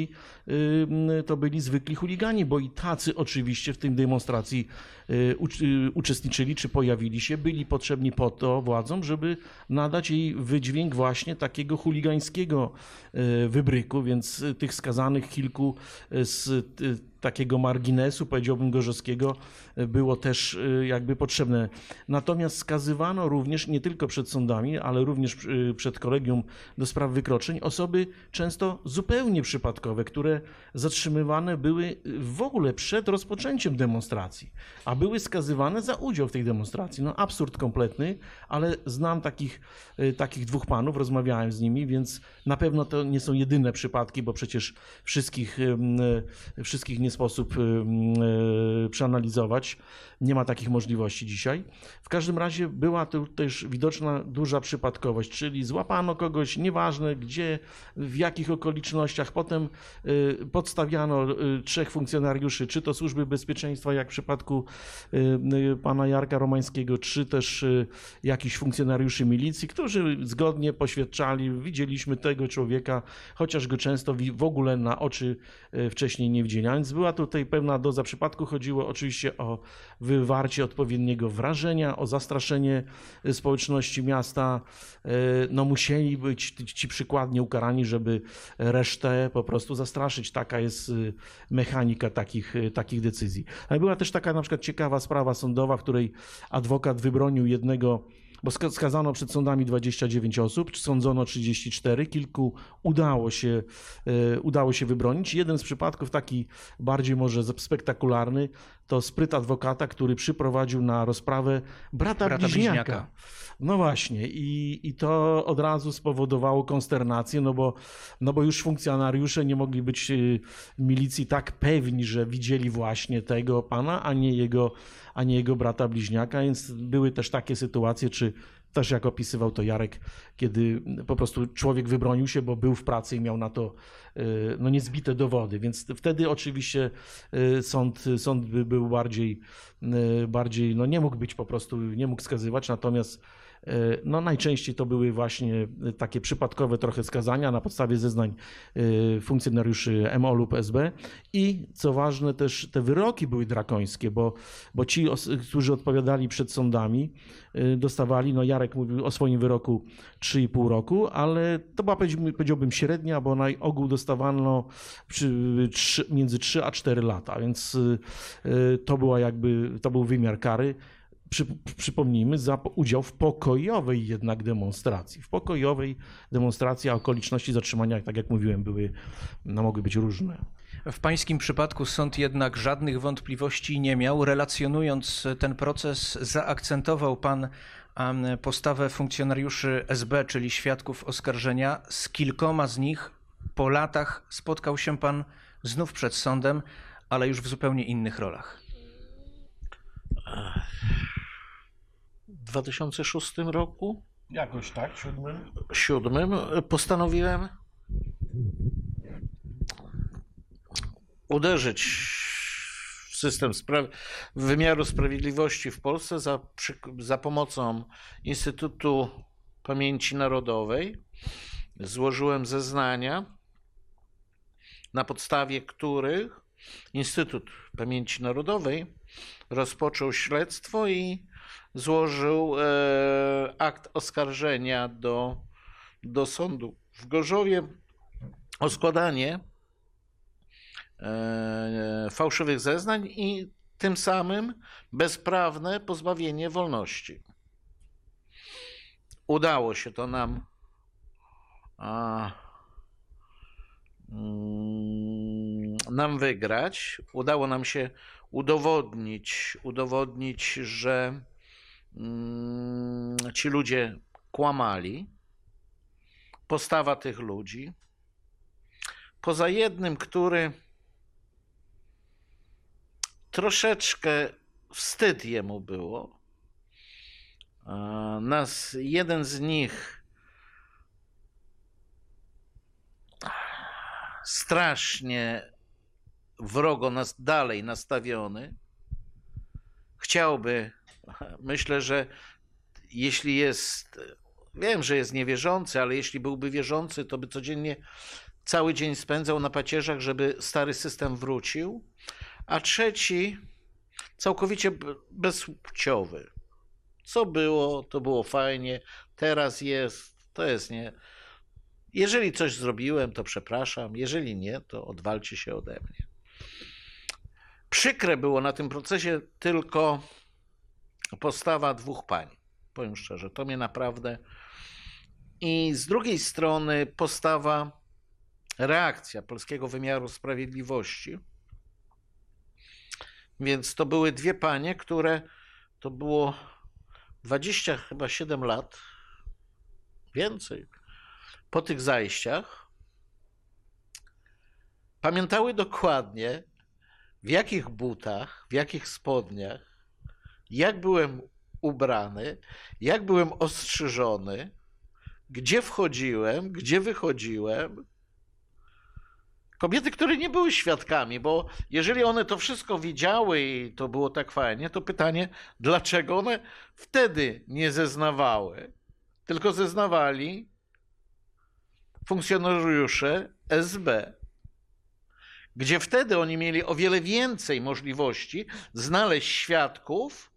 to byli zwykli chuligani, bo i tacy oczywiście w tej demonstracji uczestniczyli, czy pojawili się, byli potrzebni po to władzom, żeby nadać jej wydźwięk właśnie takiego chuligańskiego wybryku, więc tych skazanych kilku z takiego marginesu, powiedziałbym, gorzowskiego było też jakby potrzebne. Natomiast skazywano również nie tylko przed sądami, ale również przed kolegium do spraw wykroczeń osoby często zupełnie przypadkowe, które zatrzymywane były w ogóle przed rozpoczęciem demonstracji, a były skazywane za udział w tej demonstracji. No absurd kompletny, ale znam takich dwóch panów, rozmawiałem z nimi, więc na pewno to nie są jedyne przypadki, bo przecież wszystkich nie sposób przeanalizować. Nie ma takich możliwości dzisiaj. W każdym razie była tu też widoczna duża przypadkowość, czyli złapano kogoś, nieważne gdzie, w jakich okolicznościach. Potem podstawiano 3 funkcjonariuszy, czy to Służby Bezpieczeństwa, jak w przypadku pana Jarka Romańskiego, czy też jakichś funkcjonariuszy milicji, którzy zgodnie poświadczali, widzieliśmy tego człowieka, chociaż go często w ogóle na oczy wcześniej nie widzieli. A więc była tutaj pewna doza przypadku. Chodziło oczywiście o wywarcie odpowiedniego wrażenia, o zastraszenie społeczności miasta. No musieli być ci przykładnie ukarani, żeby resztę po prostu zastraszyć. Taka jest mechanika takich decyzji. Ale była też taka na przykład ciekawa sprawa sądowa, w której adwokat wybronił jednego, bo skazano przed sądami 29 osób, sądzono 34, kilku udało się wybronić. Jeden z przypadków, taki bardziej może spektakularny, to spryt adwokata, który przyprowadził na rozprawę brata bliźniaka. No właśnie i to od razu spowodowało konsternację, no bo już funkcjonariusze nie mogli być milicji tak pewni, że widzieli właśnie tego pana, a nie jego brata bliźniaka, więc były też takie sytuacje, czy też jak opisywał to Jarek, kiedy po prostu człowiek wybronił się, bo był w pracy i miał na to no, niezbite dowody, więc wtedy oczywiście sąd był bardziej, no nie mógł być po prostu, nie mógł skazywać, natomiast No najczęściej to były właśnie takie przypadkowe trochę skazania na podstawie zeznań funkcjonariuszy MO lub SB i co ważne też te wyroki były drakońskie, bo ci, którzy odpowiadali przed sądami, dostawali, no Jarek mówił o swoim wyroku 3,5 roku, ale to była, powiedziałbym, średnia, bo na ogół dostawano między 3 a 4 lata, więc to był wymiar kary. Przypomnijmy, za udział w pokojowej jednak demonstracji. W pokojowej demonstracji, a okoliczności zatrzymania, tak jak mówiłem, mogły być różne. W pańskim przypadku sąd jednak żadnych wątpliwości nie miał. Relacjonując ten proces, zaakcentował pan postawę funkcjonariuszy SB, czyli świadków oskarżenia. Z kilkoma z nich po latach spotkał się pan znów przed sądem, ale już w zupełnie innych rolach. W 2006 roku, Jakoś tak, 2007, postanowiłem uderzyć w system wymiaru sprawiedliwości w Polsce za pomocą Instytutu Pamięci Narodowej. Złożyłem zeznania, na podstawie których Instytut Pamięci Narodowej rozpoczął śledztwo i złożył akt oskarżenia do sądu w Gorzowie o składanie fałszywych zeznań i tym samym bezprawne pozbawienie wolności. Udało się to nam wygrać. Udało nam się udowodnić, że ci ludzie kłamali. Postawa tych ludzi. Poza jednym, który troszeczkę wstyd jemu było. Jeden z nich strasznie wrogo dalej nastawiony. Chciałby, myślę, że jeśli wiem, że jest niewierzący, ale jeśli byłby wierzący, to by codziennie cały dzień spędzał na pacierzach, żeby stary system wrócił. A trzeci całkowicie bezpłciowy. Co było, to było fajnie, teraz to jest nie. Jeżeli coś zrobiłem, to przepraszam, jeżeli nie, to odwalcie się ode mnie. Przykre było na tym procesie tylko postawa dwóch pań. Powiem szczerze, to mnie naprawdę. I z drugiej strony reakcja polskiego wymiaru sprawiedliwości. Więc to były dwie panie, to było 27 lat, więcej, po tych zajściach. Pamiętały dokładnie, w jakich butach, w jakich spodniach, jak byłem ubrany, jak byłem ostrzyżony, gdzie wchodziłem, gdzie wychodziłem. Kobiety, które nie były świadkami, bo jeżeli one to wszystko widziały i to było tak fajnie, to pytanie, dlaczego one wtedy nie zeznawały, tylko zeznawali funkcjonariusze SB, gdzie wtedy oni mieli o wiele więcej możliwości znaleźć świadków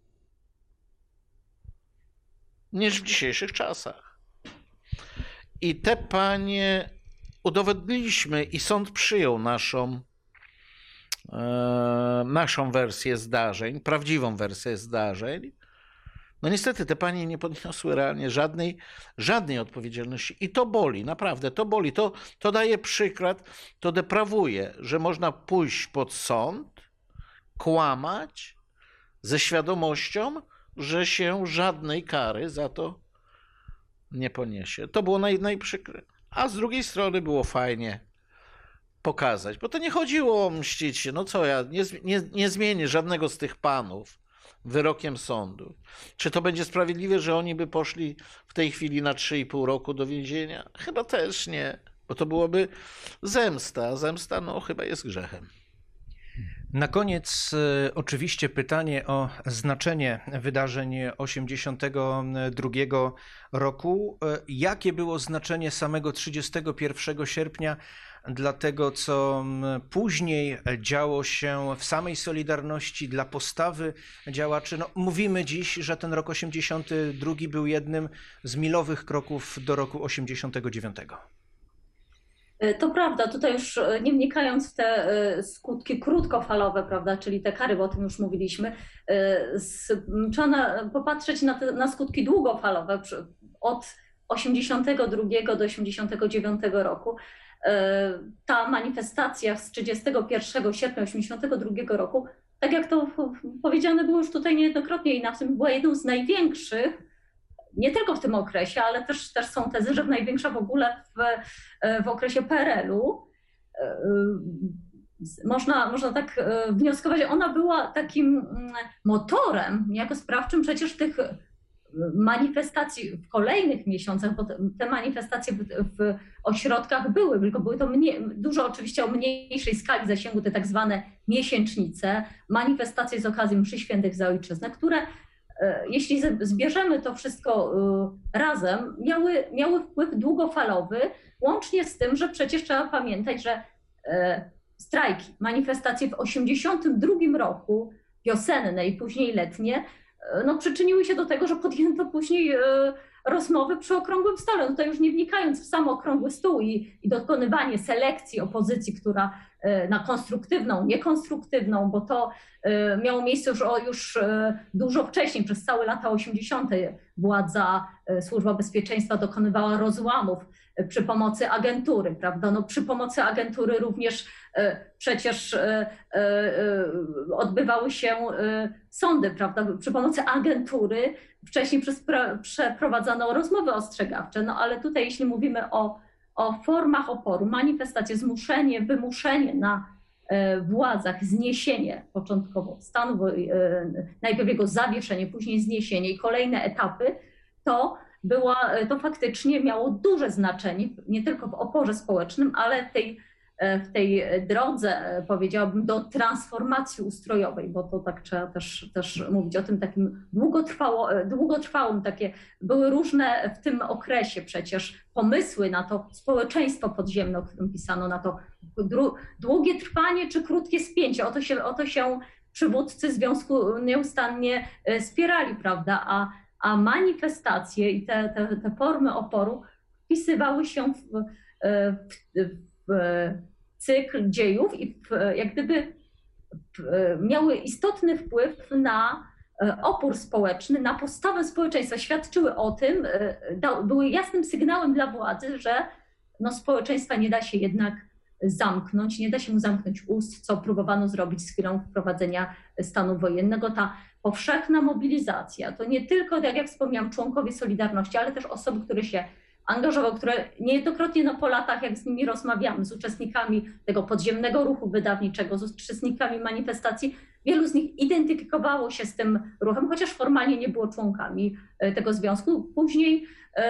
niż w dzisiejszych czasach. I te panie udowodniliśmy i sąd przyjął naszą wersję zdarzeń, prawdziwą wersję zdarzeń. No niestety te panie nie podniosły realnie żadnej odpowiedzialności i to boli, naprawdę to boli. To daje przykład, to deprawuje, że można pójść pod sąd, kłamać ze świadomością, że się żadnej kary za to nie poniesie. To było najprzykre. A z drugiej strony było fajnie pokazać, bo to nie chodziło o mścić się. No co ja, nie zmienię żadnego z tych panów wyrokiem sądu. Czy to będzie sprawiedliwe, że oni by poszli w tej chwili na 3,5 roku do więzienia? Chyba też nie, bo to byłoby zemsta. Zemsta chyba jest grzechem. Na koniec oczywiście pytanie o znaczenie wydarzeń 1982 roku. Jakie było znaczenie samego 31 sierpnia dla tego, co później działo się w samej Solidarności, dla postawy działaczy? No, mówimy dziś, że ten rok 82 był jednym z milowych kroków do roku 89. To prawda, tutaj już nie wnikając w te skutki krótkofalowe, prawda, czyli te kary, bo o tym już mówiliśmy, trzeba popatrzeć na skutki długofalowe od 82 do 89 roku. Ta manifestacja z 31 sierpnia 82 roku, tak jak to powiedziane było już tutaj niejednokrotnie i na tym, była jedną z największych, nie tylko w tym okresie, ale też są tezy, że największa w ogóle w okresie PRL-u. Można tak wnioskować, ona była takim motorem niejako sprawczym przecież tych manifestacji w kolejnych miesiącach, bo te manifestacje w ośrodkach były, tylko były to dużo oczywiście o mniejszej skali zasięgu, te tak zwane miesięcznice, manifestacje z okazji mszy świętych za ojczyznę, które jeśli zbierzemy to wszystko razem, miały wpływ długofalowy, łącznie z tym, że przecież trzeba pamiętać, że strajki, manifestacje w 1982 roku, wiosenne i później letnie, no, przyczyniły się do tego, że podjęto później rozmowy przy okrągłym stole. Tutaj już nie wnikając w sam okrągły stół i dokonywanie selekcji opozycji, która na konstruktywną, niekonstruktywną, bo to miało miejsce już dużo wcześniej, przez całe lata 80. władza, Służba Bezpieczeństwa dokonywała rozłamów przy pomocy agentury, prawda? No, przy pomocy agentury również przecież odbywały się sądy, prawda? Przy pomocy agentury wcześniej przeprowadzano rozmowy ostrzegawcze, no ale tutaj jeśli mówimy o formach oporu, manifestacje, zmuszenie, wymuszenie na władzach, zniesienie początkowo stanu, najpierw jego zawieszenie, później zniesienie i kolejne etapy, to faktycznie miało duże znaczenie, nie tylko w oporze społecznym, ale w tej drodze, powiedziałabym, do transformacji ustrojowej, bo to tak trzeba też mówić o tym takim długotrwałym, takie były różne w tym okresie przecież pomysły na to społeczeństwo podziemne, o którym pisano, na to długie trwanie czy krótkie spięcie. O to się przywódcy związku nieustannie spierali, prawda, a manifestacje i te formy oporu wpisywały się w cykl dziejów i jak gdyby miały istotny wpływ na opór społeczny, na postawę społeczeństwa. Świadczyły o tym, były jasnym sygnałem dla władzy, że no, społeczeństwa nie da się jednak zamknąć, nie da się mu zamknąć ust, co próbowano zrobić z chwilą wprowadzenia stanu wojennego. Ta powszechna mobilizacja to nie tylko, tak jak wspomniałam, członkowie Solidarności, ale też osoby, które się angażował, które niejednokrotnie po latach, jak z nimi rozmawiamy, z uczestnikami tego podziemnego ruchu wydawniczego, z uczestnikami manifestacji, wielu z nich identyfikowało się z tym ruchem, chociaż formalnie nie było członkami tego związku. Później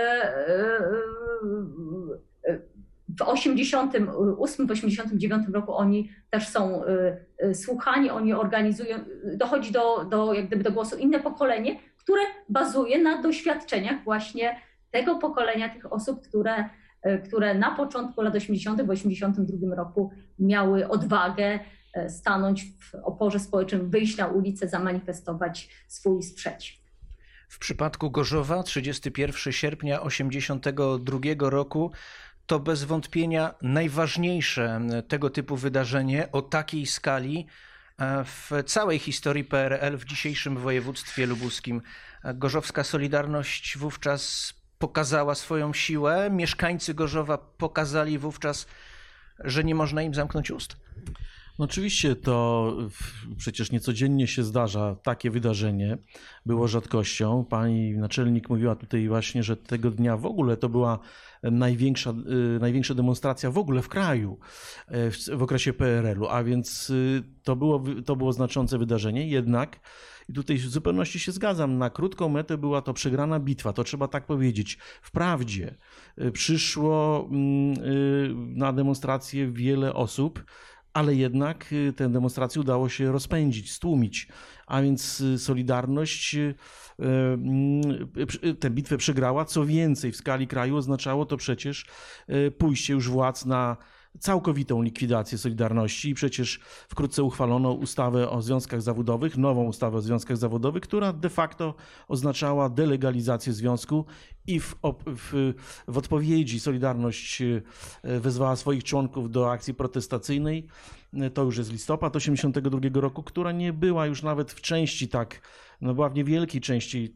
w 1988, w 1989 roku oni też są słuchani, oni organizują, dochodzi do jak gdyby do głosu inne pokolenie, które bazuje na doświadczeniach właśnie tego pokolenia, tych osób, które na początku lat 80., w 1982 roku miały odwagę stanąć w oporze społecznym, wyjść na ulicę, zamanifestować swój sprzeciw. W przypadku Gorzowa 31 sierpnia 1982 roku to bez wątpienia najważniejsze tego typu wydarzenie o takiej skali w całej historii PRL w dzisiejszym województwie lubuskim. Gorzowska Solidarność wówczas pokazała swoją siłę. Mieszkańcy Gorzowa pokazali wówczas, że nie można im zamknąć ust. No oczywiście to przecież niecodziennie się zdarza takie wydarzenie, było rzadkością. Pani naczelnik mówiła tutaj właśnie, że tego dnia w ogóle to była największa demonstracja w ogóle w kraju w okresie PRL-u, a więc to było znaczące wydarzenie, jednak i tutaj w zupełności się zgadzam, na krótką metę była to przegrana bitwa, to trzeba tak powiedzieć. Wprawdzie przyszło na demonstrację wiele osób, ale jednak tę demonstrację udało się rozpędzić, stłumić, a więc Solidarność tę bitwę przegrała. Co więcej, w skali kraju oznaczało to przecież pójście już władz na całkowitą likwidację Solidarności i przecież wkrótce uchwalono ustawę o związkach zawodowych, nową ustawę o związkach zawodowych, która de facto oznaczała delegalizację związku i w odpowiedzi Solidarność wezwała swoich członków do akcji protestacyjnej. To już jest listopad 1982 roku, która nie była już nawet w części tak, no była w niewielkiej części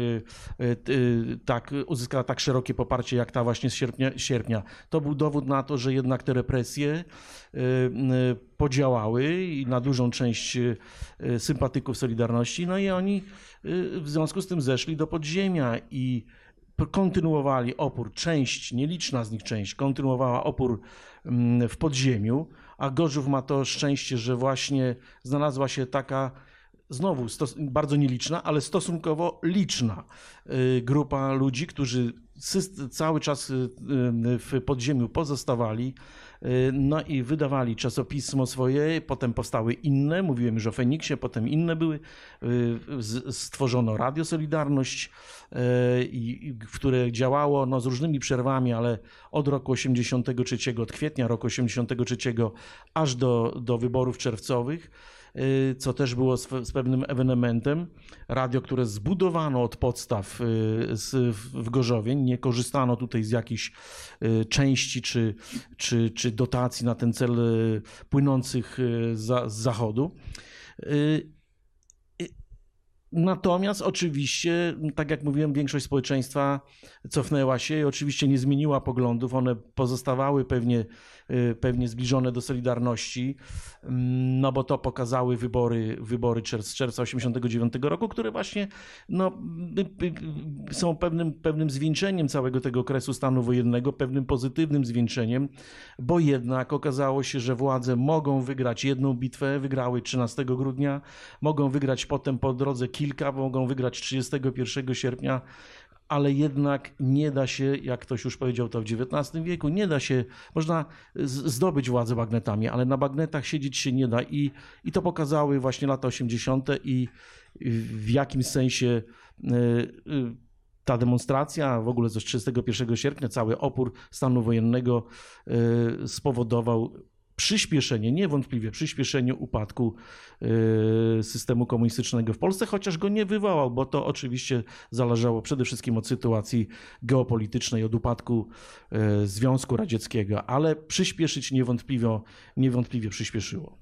tak uzyskała tak szerokie poparcie jak ta właśnie z sierpnia. To był dowód na to, że jednak te represje podziałały i na dużą część sympatyków Solidarności, no i oni w związku z tym zeszli do podziemia i kontynuowali opór. Część, nieliczna z nich część, kontynuowała opór w podziemiu, a Gorzów ma to szczęście, że właśnie znalazła się taka znowu bardzo nieliczna, ale stosunkowo liczna grupa ludzi, którzy cały czas w podziemiu pozostawali, no i wydawali czasopismo swoje, potem powstały inne, mówiłem już o Feniksie, potem inne były, stworzono Radio Solidarność, które działało no, z różnymi przerwami, ale od roku 83, od kwietnia roku 83 aż do wyborów czerwcowych, co też było z pewnym ewenementem. Radio, które zbudowano od podstaw w Gorzowie, nie korzystano tutaj z jakichś części czy dotacji na ten cel płynących z zachodu. Natomiast oczywiście, tak jak mówiłem, większość społeczeństwa cofnęła się i oczywiście nie zmieniła poglądów. One pozostawały pewnie zbliżone do Solidarności, no bo to pokazały wybory z czerwca 1989 roku, które właśnie no, są pewnym zwieńczeniem całego tego okresu stanu wojennego, pewnym pozytywnym zwieńczeniem, bo jednak okazało się, że władze mogą wygrać jedną bitwę, wygrały 13 grudnia, mogą wygrać potem po drodze kilka, mogą wygrać 31 sierpnia, ale jednak nie da się, jak ktoś już powiedział to w XIX wieku, nie da się, można zdobyć władzę bagnetami, ale na bagnetach siedzieć się nie da i to pokazały właśnie lata 80. i w jakimś sensie ta demonstracja, w ogóle ze 31 sierpnia, cały opór stanu wojennego spowodował przyspieszenie, niewątpliwie przyspieszenie upadku systemu komunistycznego w Polsce, chociaż go nie wywołał, bo to oczywiście zależało przede wszystkim od sytuacji geopolitycznej, od upadku Związku Radzieckiego, ale przyspieszyć niewątpliwie przyspieszyło.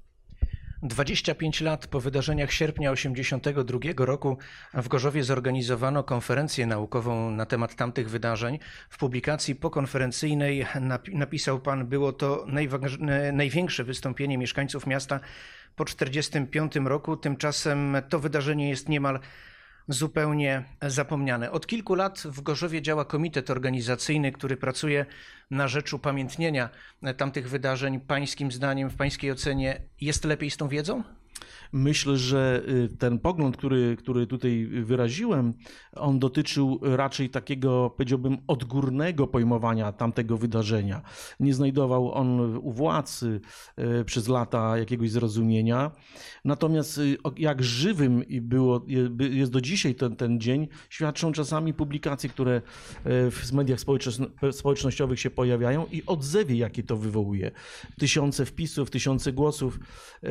25 lat po wydarzeniach sierpnia 1982 roku w Gorzowie zorganizowano konferencję naukową na temat tamtych wydarzeń. W publikacji pokonferencyjnej napisał pan, było to największe wystąpienie mieszkańców miasta po 1945 roku. Tymczasem to wydarzenie jest niemal zupełnie zapomniane. Od kilku lat w Gorzowie działa komitet organizacyjny, który pracuje na rzecz upamiętnienia tamtych wydarzeń. Pańskim zdaniem, w pańskiej ocenie jest lepiej z tą wiedzą? Myślę, że ten pogląd, który tutaj wyraziłem, on dotyczył raczej takiego, powiedziałbym, odgórnego pojmowania tamtego wydarzenia. Nie znajdował on u władz przez lata jakiegoś zrozumienia. Natomiast jak żywym jest do dzisiaj ten dzień, świadczą czasami publikacje, które w mediach społecznościowych się pojawiają i odzewy, jakie to wywołuje. Tysiące wpisów, tysiące głosów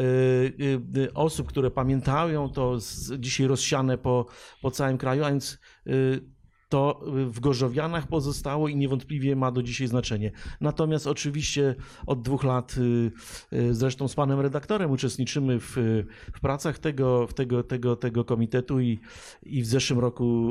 osób, które pamiętają to dzisiaj rozsiane po całym kraju, a więc to w Gorzowianach pozostało i niewątpliwie ma do dzisiaj znaczenie. Natomiast oczywiście od 2 lat, zresztą z panem redaktorem, uczestniczymy w pracach tego komitetu i w zeszłym roku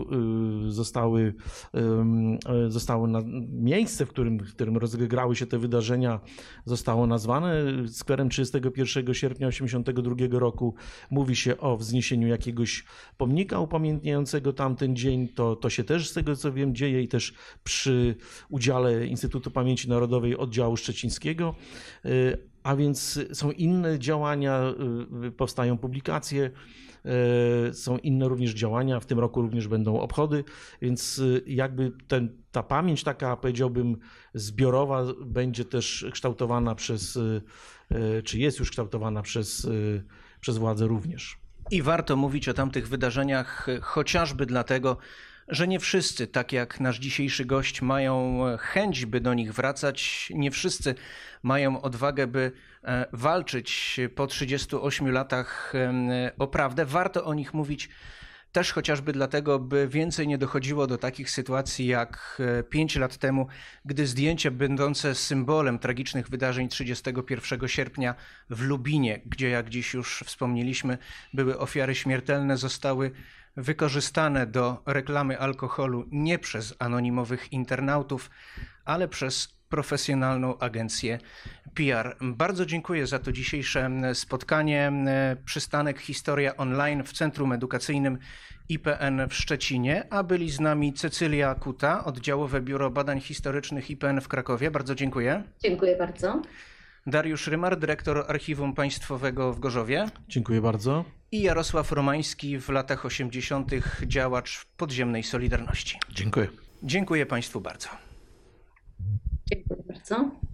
zostało miejsce, w którym rozegrały się te wydarzenia, zostało nazwane skwerem 31 sierpnia 1982 roku. Mówi się o wzniesieniu jakiegoś pomnika upamiętniającego tamten dzień. To się też z tego co wiem dzieje i też przy udziale Instytutu Pamięci Narodowej oddziału szczecińskiego, a więc są inne działania, powstają publikacje, są inne również działania, w tym roku również będą obchody, więc jakby ta pamięć taka, powiedziałbym, zbiorowa będzie też kształtowana czy jest już kształtowana przez władze również. I warto mówić o tamtych wydarzeniach chociażby dlatego, że nie wszyscy, tak jak nasz dzisiejszy gość, mają chęć, by do nich wracać. Nie wszyscy mają odwagę, by walczyć po 38 latach o prawdę. Warto o nich mówić też chociażby dlatego, by więcej nie dochodziło do takich sytuacji jak 5 lat temu, gdy zdjęcia będące symbolem tragicznych wydarzeń 31 sierpnia w Lubinie, gdzie jak dziś już wspomnieliśmy, były ofiary śmiertelne, zostały wykorzystane do reklamy alkoholu nie przez anonimowych internautów, ale przez profesjonalną agencję PR. Bardzo dziękuję za to dzisiejsze spotkanie. Przystanek Historia Online w Centrum Edukacyjnym IPN w Szczecinie, a byli z nami Cecylia Kuta, Oddziałowe Biuro Badań Historycznych IPN w Krakowie. Bardzo dziękuję. Dziękuję bardzo. Dariusz Rymar, dyrektor Archiwum Państwowego w Gorzowie. Dziękuję bardzo. I Jarosław Romański, w latach 80. działacz podziemnej Solidarności. Dziękuję. Dziękuję Państwu bardzo. Dziękuję bardzo.